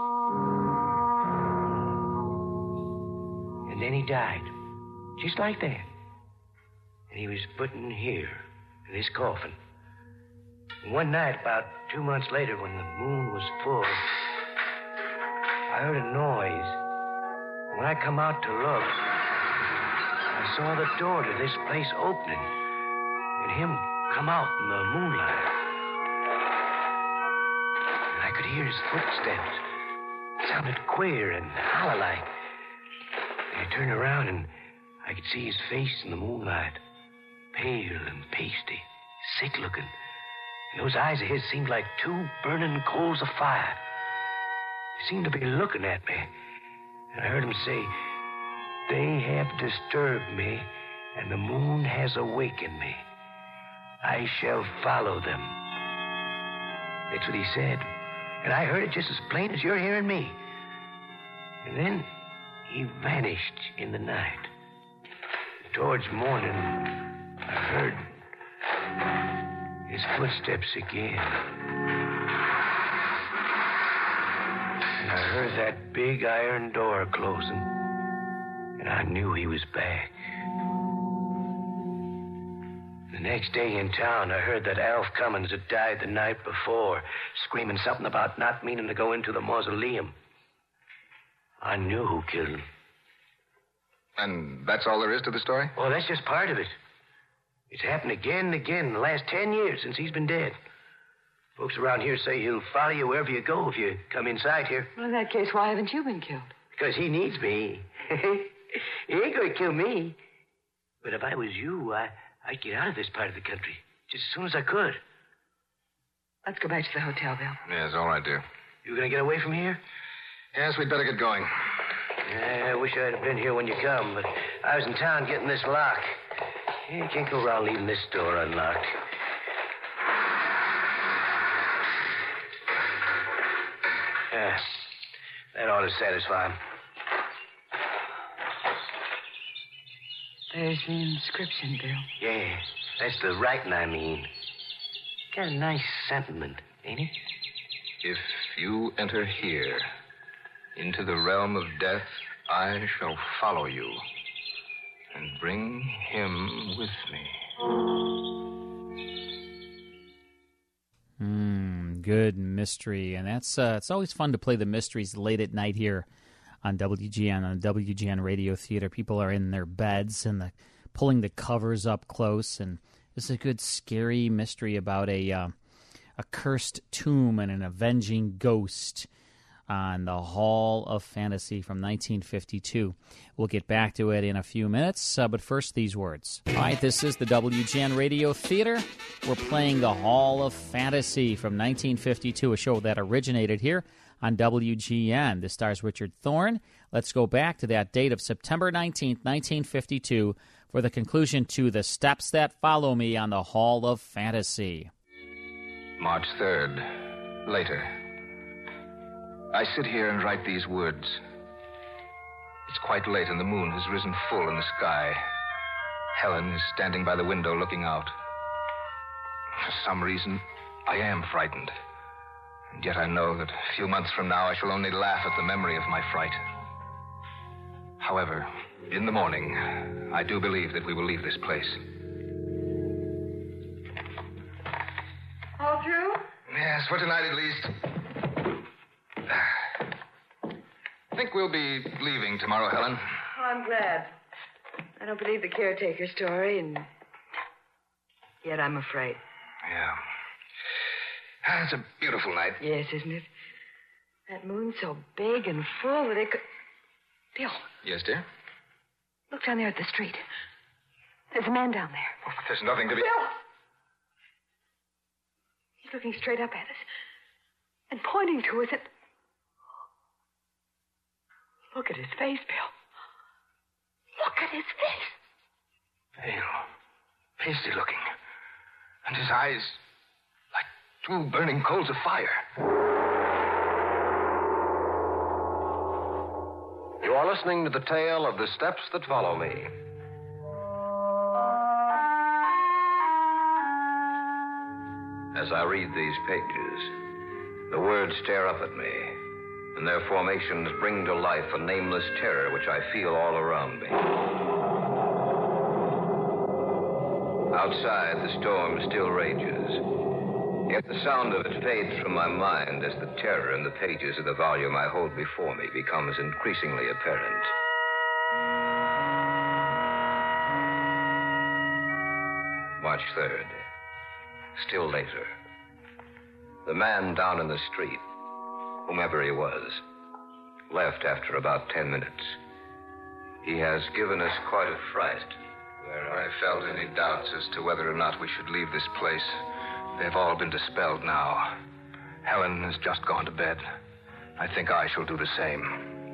And then he died. Just like that. And he was put in here, in this coffin. One night, about 2 months later, when the moon was full, I heard a noise. When I come out to look, I saw the door to this place opening and him come out in the moonlight. And I could hear his footsteps. It sounded queer and hollow-like. And I turned around and I could see his face in the moonlight, pale and pasty, sick-looking. And those eyes of his seemed like two burning coals of fire. He seemed to be looking at me. And I heard him say, "They have disturbed me, and the moon has awakened me. I shall follow them." That's what he said. And I heard it just as plain as you're hearing me. And then he vanished in the night. Towards morning, I heard his footsteps again. And I heard that big iron door closing. And I knew he was back. The next day in town, I heard that Alf Cummins had died the night before, screaming something about not meaning to go into the mausoleum. I knew who killed him. And that's all there is to the story? Well, that's just part of it. It's happened again and again in the last 10 years since he's been dead. Folks around here say he'll follow you wherever you go if you come inside here. Well, in that case, why haven't you been killed? Because he needs me. He ain't going to kill me. But if I was you, I'd get out of this part of the country just as soon as I could. Let's go back to the hotel, Bill. Yes, all right, dear. You going to get away from here? Yes, we'd better get going. I wish I'd have been here when you come, but I was in town getting this lock. You can't go around leaving this door unlocked. Yeah, that ought to satisfy him. There's the inscription, Bill. Yeah, that's the writing, I mean. Got a nice sentiment, ain't it? If you enter here, into the realm of death, I shall follow you and bring him with me. Good mystery. And that's it's always fun to play the mysteries late at night here on WGN, on WGN Radio Theater. People are in their beds and pulling the covers up close. And this is a good, scary mystery about a cursed tomb and an avenging ghost on the Hall of Fantasy from 1952. We'll get back to it in a few minutes, but first these words. All right, this is the WGN Radio Theater. We're playing the Hall of Fantasy from 1952, a show that originated here on WGN. This stars Richard Thorne. Let's go back to that date of September 19th, 1952, for the conclusion to The Steps That Follow Me on the Hall of Fantasy. March 3rd, later. I sit here and write these words. It's quite late and the moon has risen full in the sky. Helen is standing by the window looking out. For some reason, I am frightened. And yet I know that a few months from now I shall only laugh at the memory of my fright. However, in the morning, I do believe that we will leave this place. All through? Yes, for tonight at least. I think we'll be leaving tomorrow, Helen. Oh, I'm glad. I don't believe the caretaker story, and yet I'm afraid. Yeah. It's a beautiful night. Yes, isn't it? That moon's so big and full that it could... Bill. Yes, dear? Look down there at the street. There's a man down there. Oh, there's nothing to be... Bill! He's looking straight up at us and pointing to us and... Look at his face, Bill. Look at his face. Pale, pasty looking. And his eyes like two burning coals of fire. You are listening to the tale of The Steps That Follow Me. As I read these pages, the words stare up at me, and their formations bring to life a nameless terror which I feel all around me. Outside, the storm still rages. Yet the sound of it fades from my mind as the terror in the pages of the volume I hold before me becomes increasingly apparent. March 3rd. Still later. The man down in the street, whomever he was, left after about 10 minutes. He has given us quite a fright. Where I felt any doubts as to whether or not we should leave this place, they've all been dispelled now. Helen has just gone to bed. I think I shall do the same.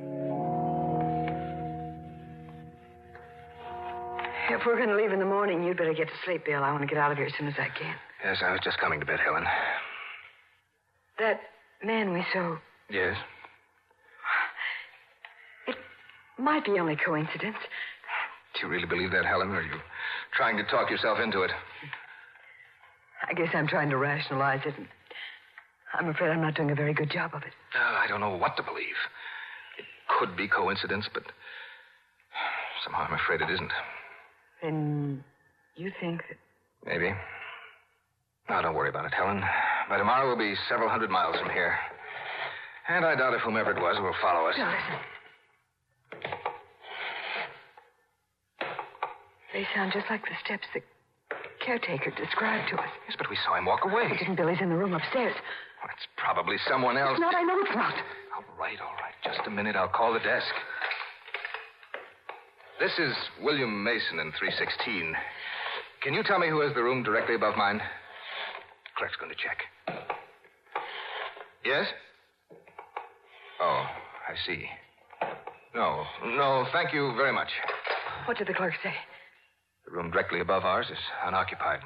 If we're going to leave in the morning, you'd better get to sleep, Bill. I want to get out of here as soon as I can. Yes, I was just coming to bed, Helen. That man we saw... Yes? It might be only coincidence. Do you really believe that, Helen, or are you trying to talk yourself into it? I guess I'm trying to rationalize it. And I'm afraid I'm not doing a very good job of it. I don't know what to believe. It could be coincidence, but somehow I'm afraid it isn't. Then you think that... Maybe. No, don't worry about it, Helen. By tomorrow, we'll be several hundred miles from here. And I doubt if whomever it was will follow us. Now, listen. They sound just like the steps the caretaker described to us. Yes, but we saw him walk away. Didn't Billy's in the room upstairs? Well, it's probably someone else. It's not. I know it's not. All right. Just a minute. I'll call the desk. This is William Mason in 316. Can you tell me who has the room directly above mine? Clerk's going to check. Yes? Oh, I see. No, thank you very much. What did the clerk say? The room directly above ours is unoccupied.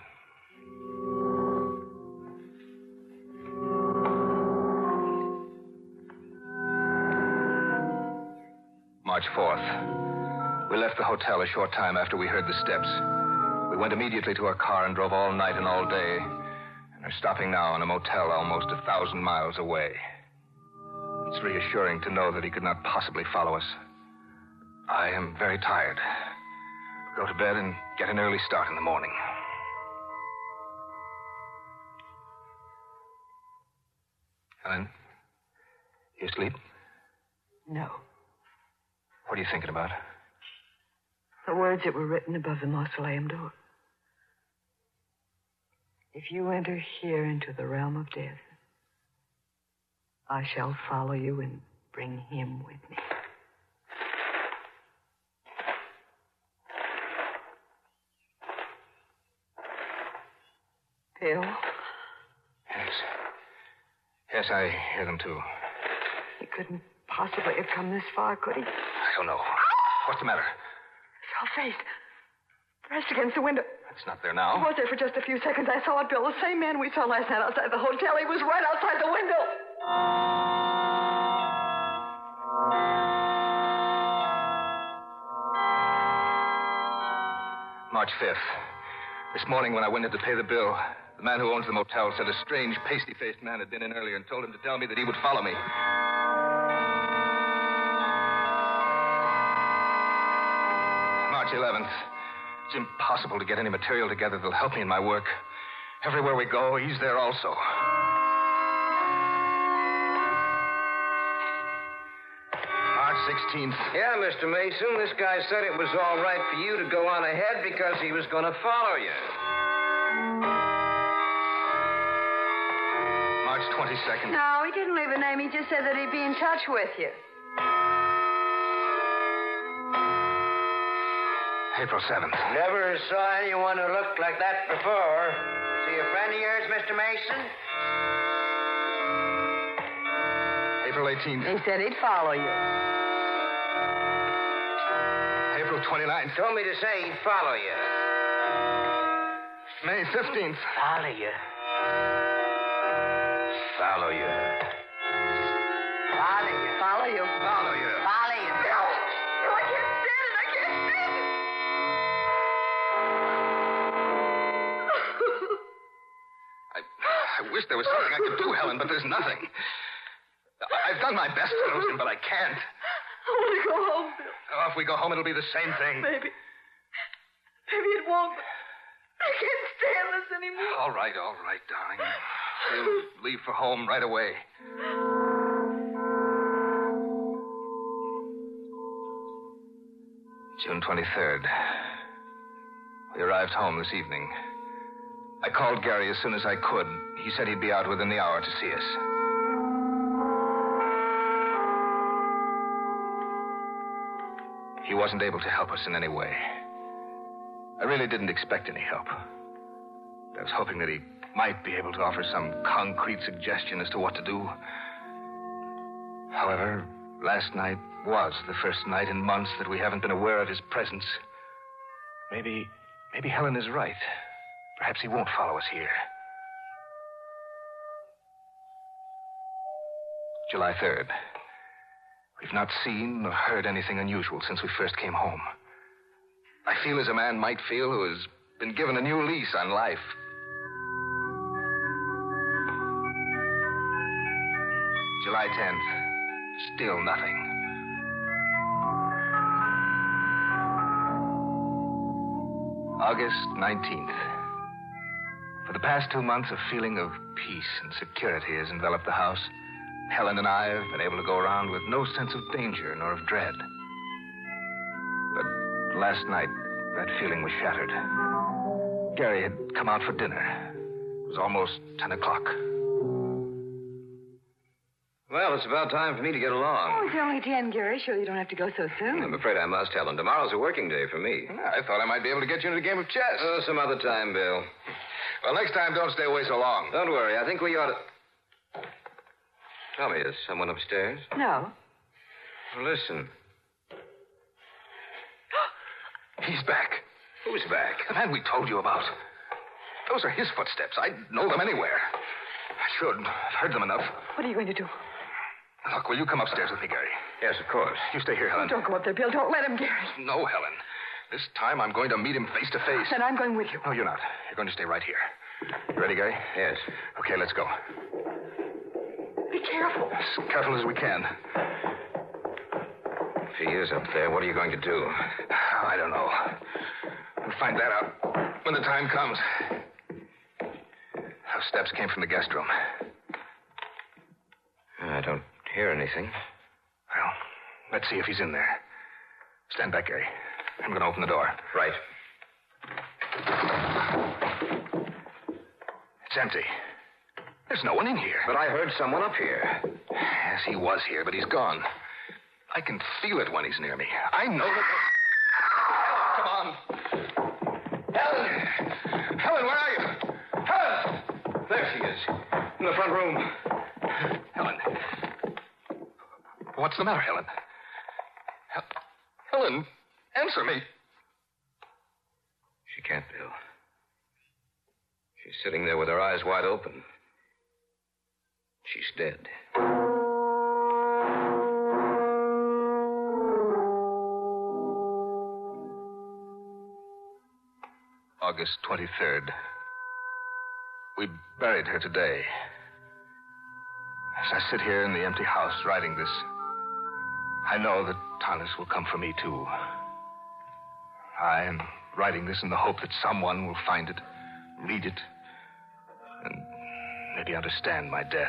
March 4th. We left the hotel a short time after we heard the steps. We went immediately to our car and drove all night and all day. And are stopping now in a motel almost 1,000 miles away. It's reassuring to know that he could not possibly follow us. I am very tired. Go to bed and get an early start in the morning. Helen, you asleep? No. What are you thinking about? The words that were written above the mausoleum door. If you enter here into the realm of death, I shall follow you and bring him with me. Bill? Yes, I hear them too. He couldn't possibly have come this far, could he? I don't know. What's the matter? Face. Pressed against the window. It's not there now. It was there for just a few seconds. I saw it, Bill. The same man we saw last night outside the hotel. He was right outside the window. March 5th. This morning when I went in to pay the bill, the man who owns the motel said a strange, pasty-faced man had been in earlier and told him to tell me that he would follow me. March 11th. It's impossible to get any material together that'll help me in my work. Everywhere we go, he's there also. March 16th. Yeah, Mr. Mason, this guy said it was all right for you to go on ahead because he was going to follow you. March 22nd. No, he didn't leave a name. He just said that he'd be in touch with you. April 7th. Never saw anyone who looked like that before. Is he a friend of yours, Mr. Mason? April 18th. He said he'd follow you. April 29th. Told me to say he'd follow you. May 15th. Follow you. Follow you. Follow you. Follow you. Follow you. Follow you. No, I can't stand it. I can't stand it. I wish there was something I could do, Helen, but there's nothing. I've done my best to lose him, but I can't. I want to go home, Bill. Oh, if we go home, it'll be the same thing. Maybe it won't, but I can't stand this anymore. All right, darling. He'll leave for home right away. June 23rd. We arrived home this evening. I called Gary as soon as I could. He said he'd be out within the hour to see us. He wasn't able to help us in any way. I really didn't expect any help. I was hoping that he might be able to offer some concrete suggestion as to what to do. However, last night was the first night in months that we haven't been aware of his presence. Maybe Helen is right. Perhaps he won't follow us here. July 3rd. We've not seen or heard anything unusual since we first came home. I feel as a man might feel who has been given a new lease on life. July 10th. Still nothing. August 19th. For the past 2 months, a feeling of peace and security has enveloped the house. Helen and I have been able to go around with no sense of danger nor of dread. But last night, that feeling was shattered. Gary had come out for dinner. It was almost 10 o'clock. Well, it's about time for me to get along. Oh, it's only 10, Gary. Sure you don't have to go so soon. I'm afraid I must, Helen. Tomorrow's a working day for me. I thought I might be able to get you into a game of chess. Oh, some other time, Bill. Well, next time, don't stay away so long. Don't worry. I think we ought to... Tell me, is someone upstairs? No. Well, listen. He's back. Who's back? The man we told you about. Those are his footsteps. I'd know them anywhere. I should. I've heard them enough. What are you going to do? Look, will you come upstairs with me, Gary? Yes, of course. You stay here, Helen. Don't go up there, Bill. Don't let him, Gary. No, Helen. This time I'm going to meet him face to face. Then I'm going with you. No, you're not. You're going to stay right here. You ready, Gary? Yes. Okay, let's go. Be careful. As careful as we can. If he is up there, what are you going to do? I don't know. We'll find that out when the time comes. Those steps came from the guest room. I don't hear anything. Well, let's see if he's in there. Stand back, Gary. I'm going to open the door. Right. It's empty. There's no one in here. But I heard someone up here. Yes, he was here, but he's gone. I can feel it when he's near me. I know that... Come on. Helen! Helen, where are you? Helen! There she is. In the front room. Helen. What's the matter, Helen? Helen, answer me. She can't, Bill. She's sitting there with her eyes wide open. She's dead. August 23rd. We buried her today. As I sit here in the empty house writing this, I know that Thomas will come for me, too. I am writing this in the hope that someone will find it, read it, and maybe understand my death.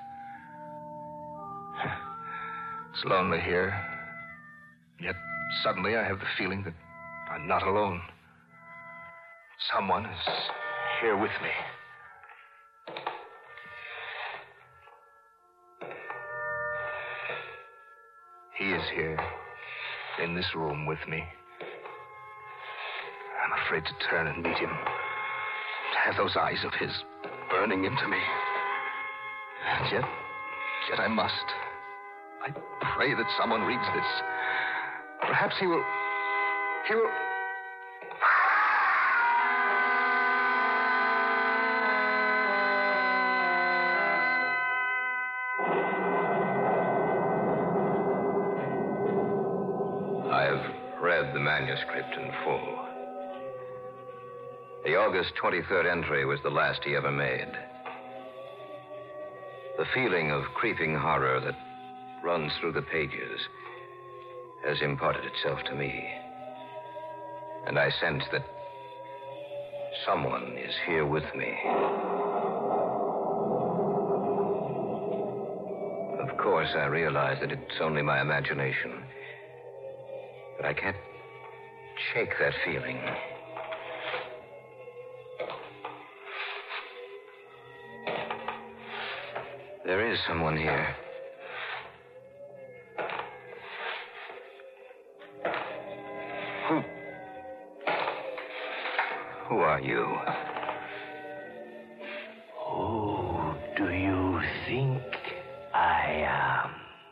It's lonely here, yet suddenly I have the feeling that I'm not alone. Someone is here with me. He is here, in this room with me. I'm afraid to turn and meet him, to have those eyes of his burning into me. And yet I must. I pray that someone reads this. Perhaps he will... I've read the manuscript in full. The August 23rd entry was the last he ever made. The feeling of creeping horror that runs through the pages has imparted itself to me. And I sense that someone is here with me. course, I realize that it's only my imagination. But I can't shake that feeling. There is someone here. Who are you? Who do you think I am?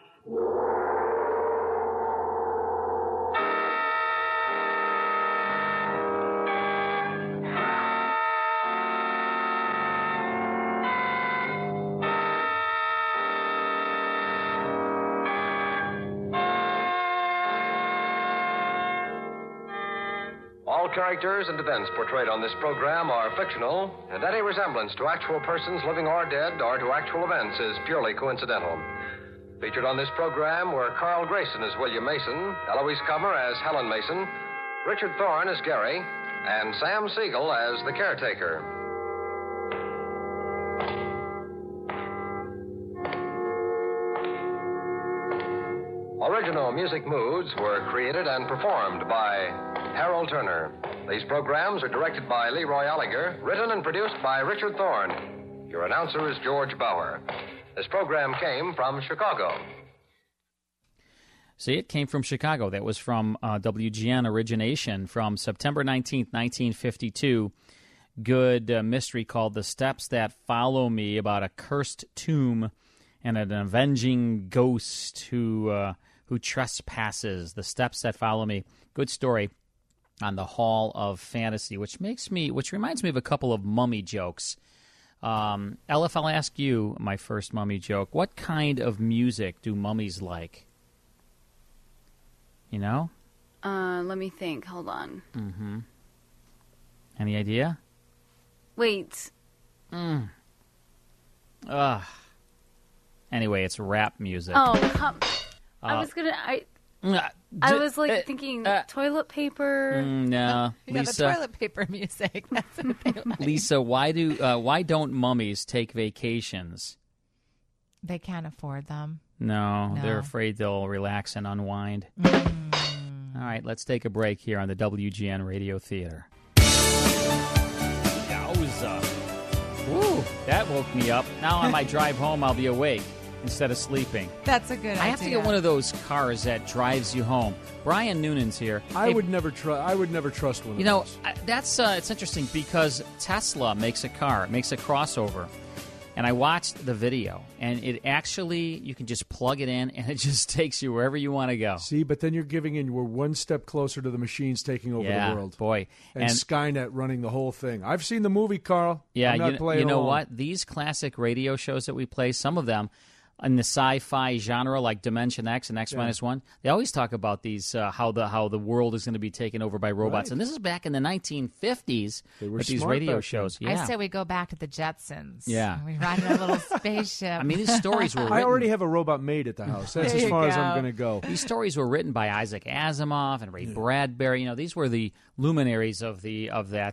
All characters and events portrayed on this program are fictional, and any resemblance to actual persons living or dead or to actual events is purely coincidental. Featured on this program were Carl Grayson as William Mason, Eloise Comer as Helen Mason, Richard Thorne as Gary, and Sam Siegel as the caretaker. Original music moods were created and performed by Harold Turner. These programs are directed by Leroy Allinger, written and produced by Richard Thorne. Your announcer is George Bauer. This program came from Chicago. See, it came from Chicago. That was from WGN Origination from September 19th, 1952. Good mystery called The Steps That Follow Me, about a cursed tomb and an avenging ghost who trespasses. The Steps That Follow Me. Good story on the Hall of Fantasy, which reminds me of a couple of mummy jokes. Elif, I'll ask you my first mummy joke. What kind of music do mummies like? You know? Let me think. Hold on. Mm-hmm. Any idea? Wait. Anyway, it's rap music. Oh, come. I was gonna. I was thinking toilet paper. No, yeah, Lisa. The toilet paper music. That's what they like. Lisa, why don't mummies take vacations? They can't afford them. No, they're afraid they'll relax and unwind. All right, let's take a break here on the WGN Radio Theater. Yowza. Woo, that woke me up. Now on my drive home, I'll be awake instead of sleeping. That's a good idea. I have to get one of those cars that drives you home. Brian Noonan's here. I would never trust one of those. You know, that's it's interesting because Tesla makes a car, makes a crossover. And I watched the video, and it actually, you can just plug it in, and it just takes you wherever you want to go. See, but then we're one step closer to the machines taking over the world. Boy. And Skynet running the whole thing. I've seen the movie, Carl. Yeah, I'm not playing you know along. what? These classic radio shows that we play, some of them, in the sci-fi genre, like Dimension X and X-1, they always talk about these how the world is going to be taken over by robots. Right. And this is back in the 1950s with these radio shows. Yeah. I say we go back to the Jetsons. Yeah. We ride in a little spaceship. I mean, these stories were written. I already have a robot maid at the house. That's as far as I'm going to go. These stories were written by Isaac Asimov and Ray Bradbury. You know, these were the luminaries of the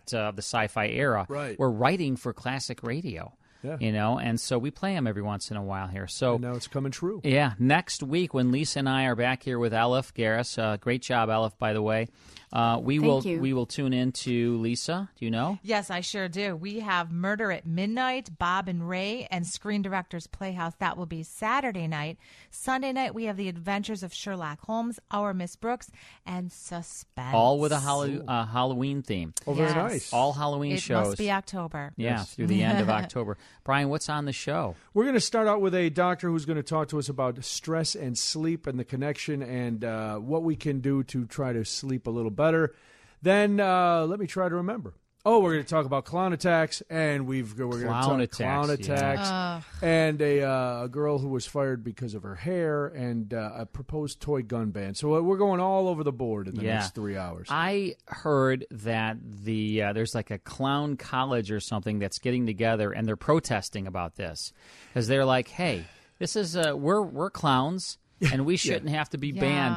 sci-fi era. Right. Were writing for classic radio. Yeah. You know, and so we play them every once in a while here. So and now it's coming true. Yeah. Next week when Lisa and I are back here with Elif Garris, great job, Elif, by the way. We will tune in to Lisa. Do you know? Yes, I sure do. We have Murder at Midnight, Bob and Ray, and Screen Directors Playhouse. That will be Saturday night. Sunday night, we have The Adventures of Sherlock Holmes, Our Miss Brooks, and Suspense. All with a Halloween theme. Oh, very nice. All Halloween shows. It must be October. Yeah, through the end of October. Brian, what's on the show? We're going to start out with a doctor who's going to talk to us about stress and sleep and the connection and what we can do to try to sleep a little better. Then let me try to remember. Oh, we're going to talk about clown attacks, and we're going to talk clown attacks, and a girl who was fired because of her hair, and a proposed toy gun ban. So we're going all over the board in the next 3 hours. I heard that there's like a clown college or something that's getting together, and they're protesting about this because they're like, "Hey, this is we're clowns, and we shouldn't have to be banned."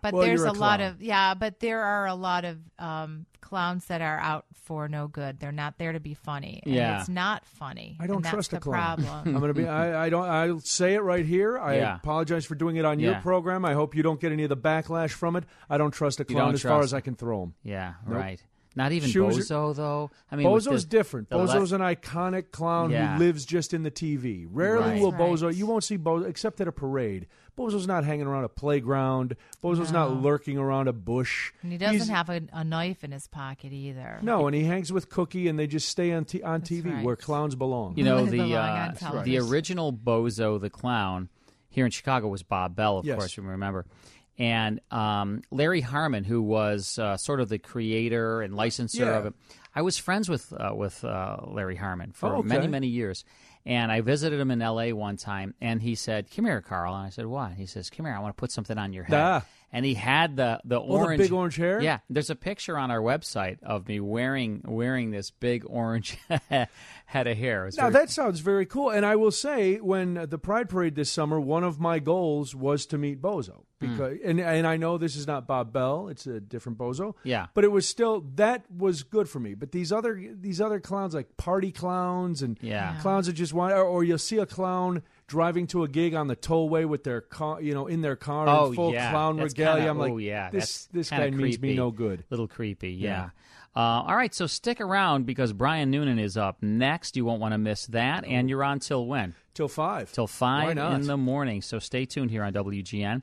But Well, there's you're a lot clown. but there are a lot of clowns that are out for no good. They're not there to be funny. And Yeah. it's not funny. I don't and that's trust the a clown. problem. I'm gonna be. I don't. I'll say it right here. I Yeah. apologize for doing it on your Yeah. program. I hope you don't get any of the backlash from it. I don't trust a You clown don't as far trust as I can throw him. Yeah, Nope. right. Not even Shoes are- Bozo, though. I mean, with Bozo's the- different. the Bozo's an iconic clown Yeah. who lives just in the TV. Rarely Right. will Right. Bozo. You won't see Bozo except at a parade. Bozo's not hanging around a playground. Bozo's not No. lurking around a bush. And he doesn't He's- have a knife in his pocket either. No, and he hangs with Cookie, and they just stay on TV right. where clowns belong. You know, They the belong on the television. original Bozo the Clown here in Chicago was Bob Bell, of Yes. course, you remember. And Larry Harmon, who was sort of the creator and licensor Yeah. of it. I was friends with Larry Harmon for Oh, okay. many, many years. And I visited him in L.A. one time, and he said, "Come here, Carl." And I said, "What?" He says, "Come here, I want to put something on your head." Ah. And he had the orange, the big orange hair? Yeah, there's a picture on our website of me wearing this big orange head of hair. It's Now, very- that sounds very cool. And I will say, when the Pride Parade this summer, one of my goals was to meet Bozo. Because, and I know this is not Bob Bell. It's a different Bozo. Yeah. But it was still, that was good for me. But these other clowns, like party clowns and Yeah. clowns that just want, or you'll see a clown driving to a gig on the tollway with their car, in their car in full clown That's regalia. kinda- I'm like, oh, yeah, this that's guy kinda means me creepy. no good. Little creepy, yeah. All right, so stick around because Brian Noonan is up next. You won't want to miss that. And you're on till when? Till 5. Till Why 5 not? in the morning. So stay tuned here on WGN.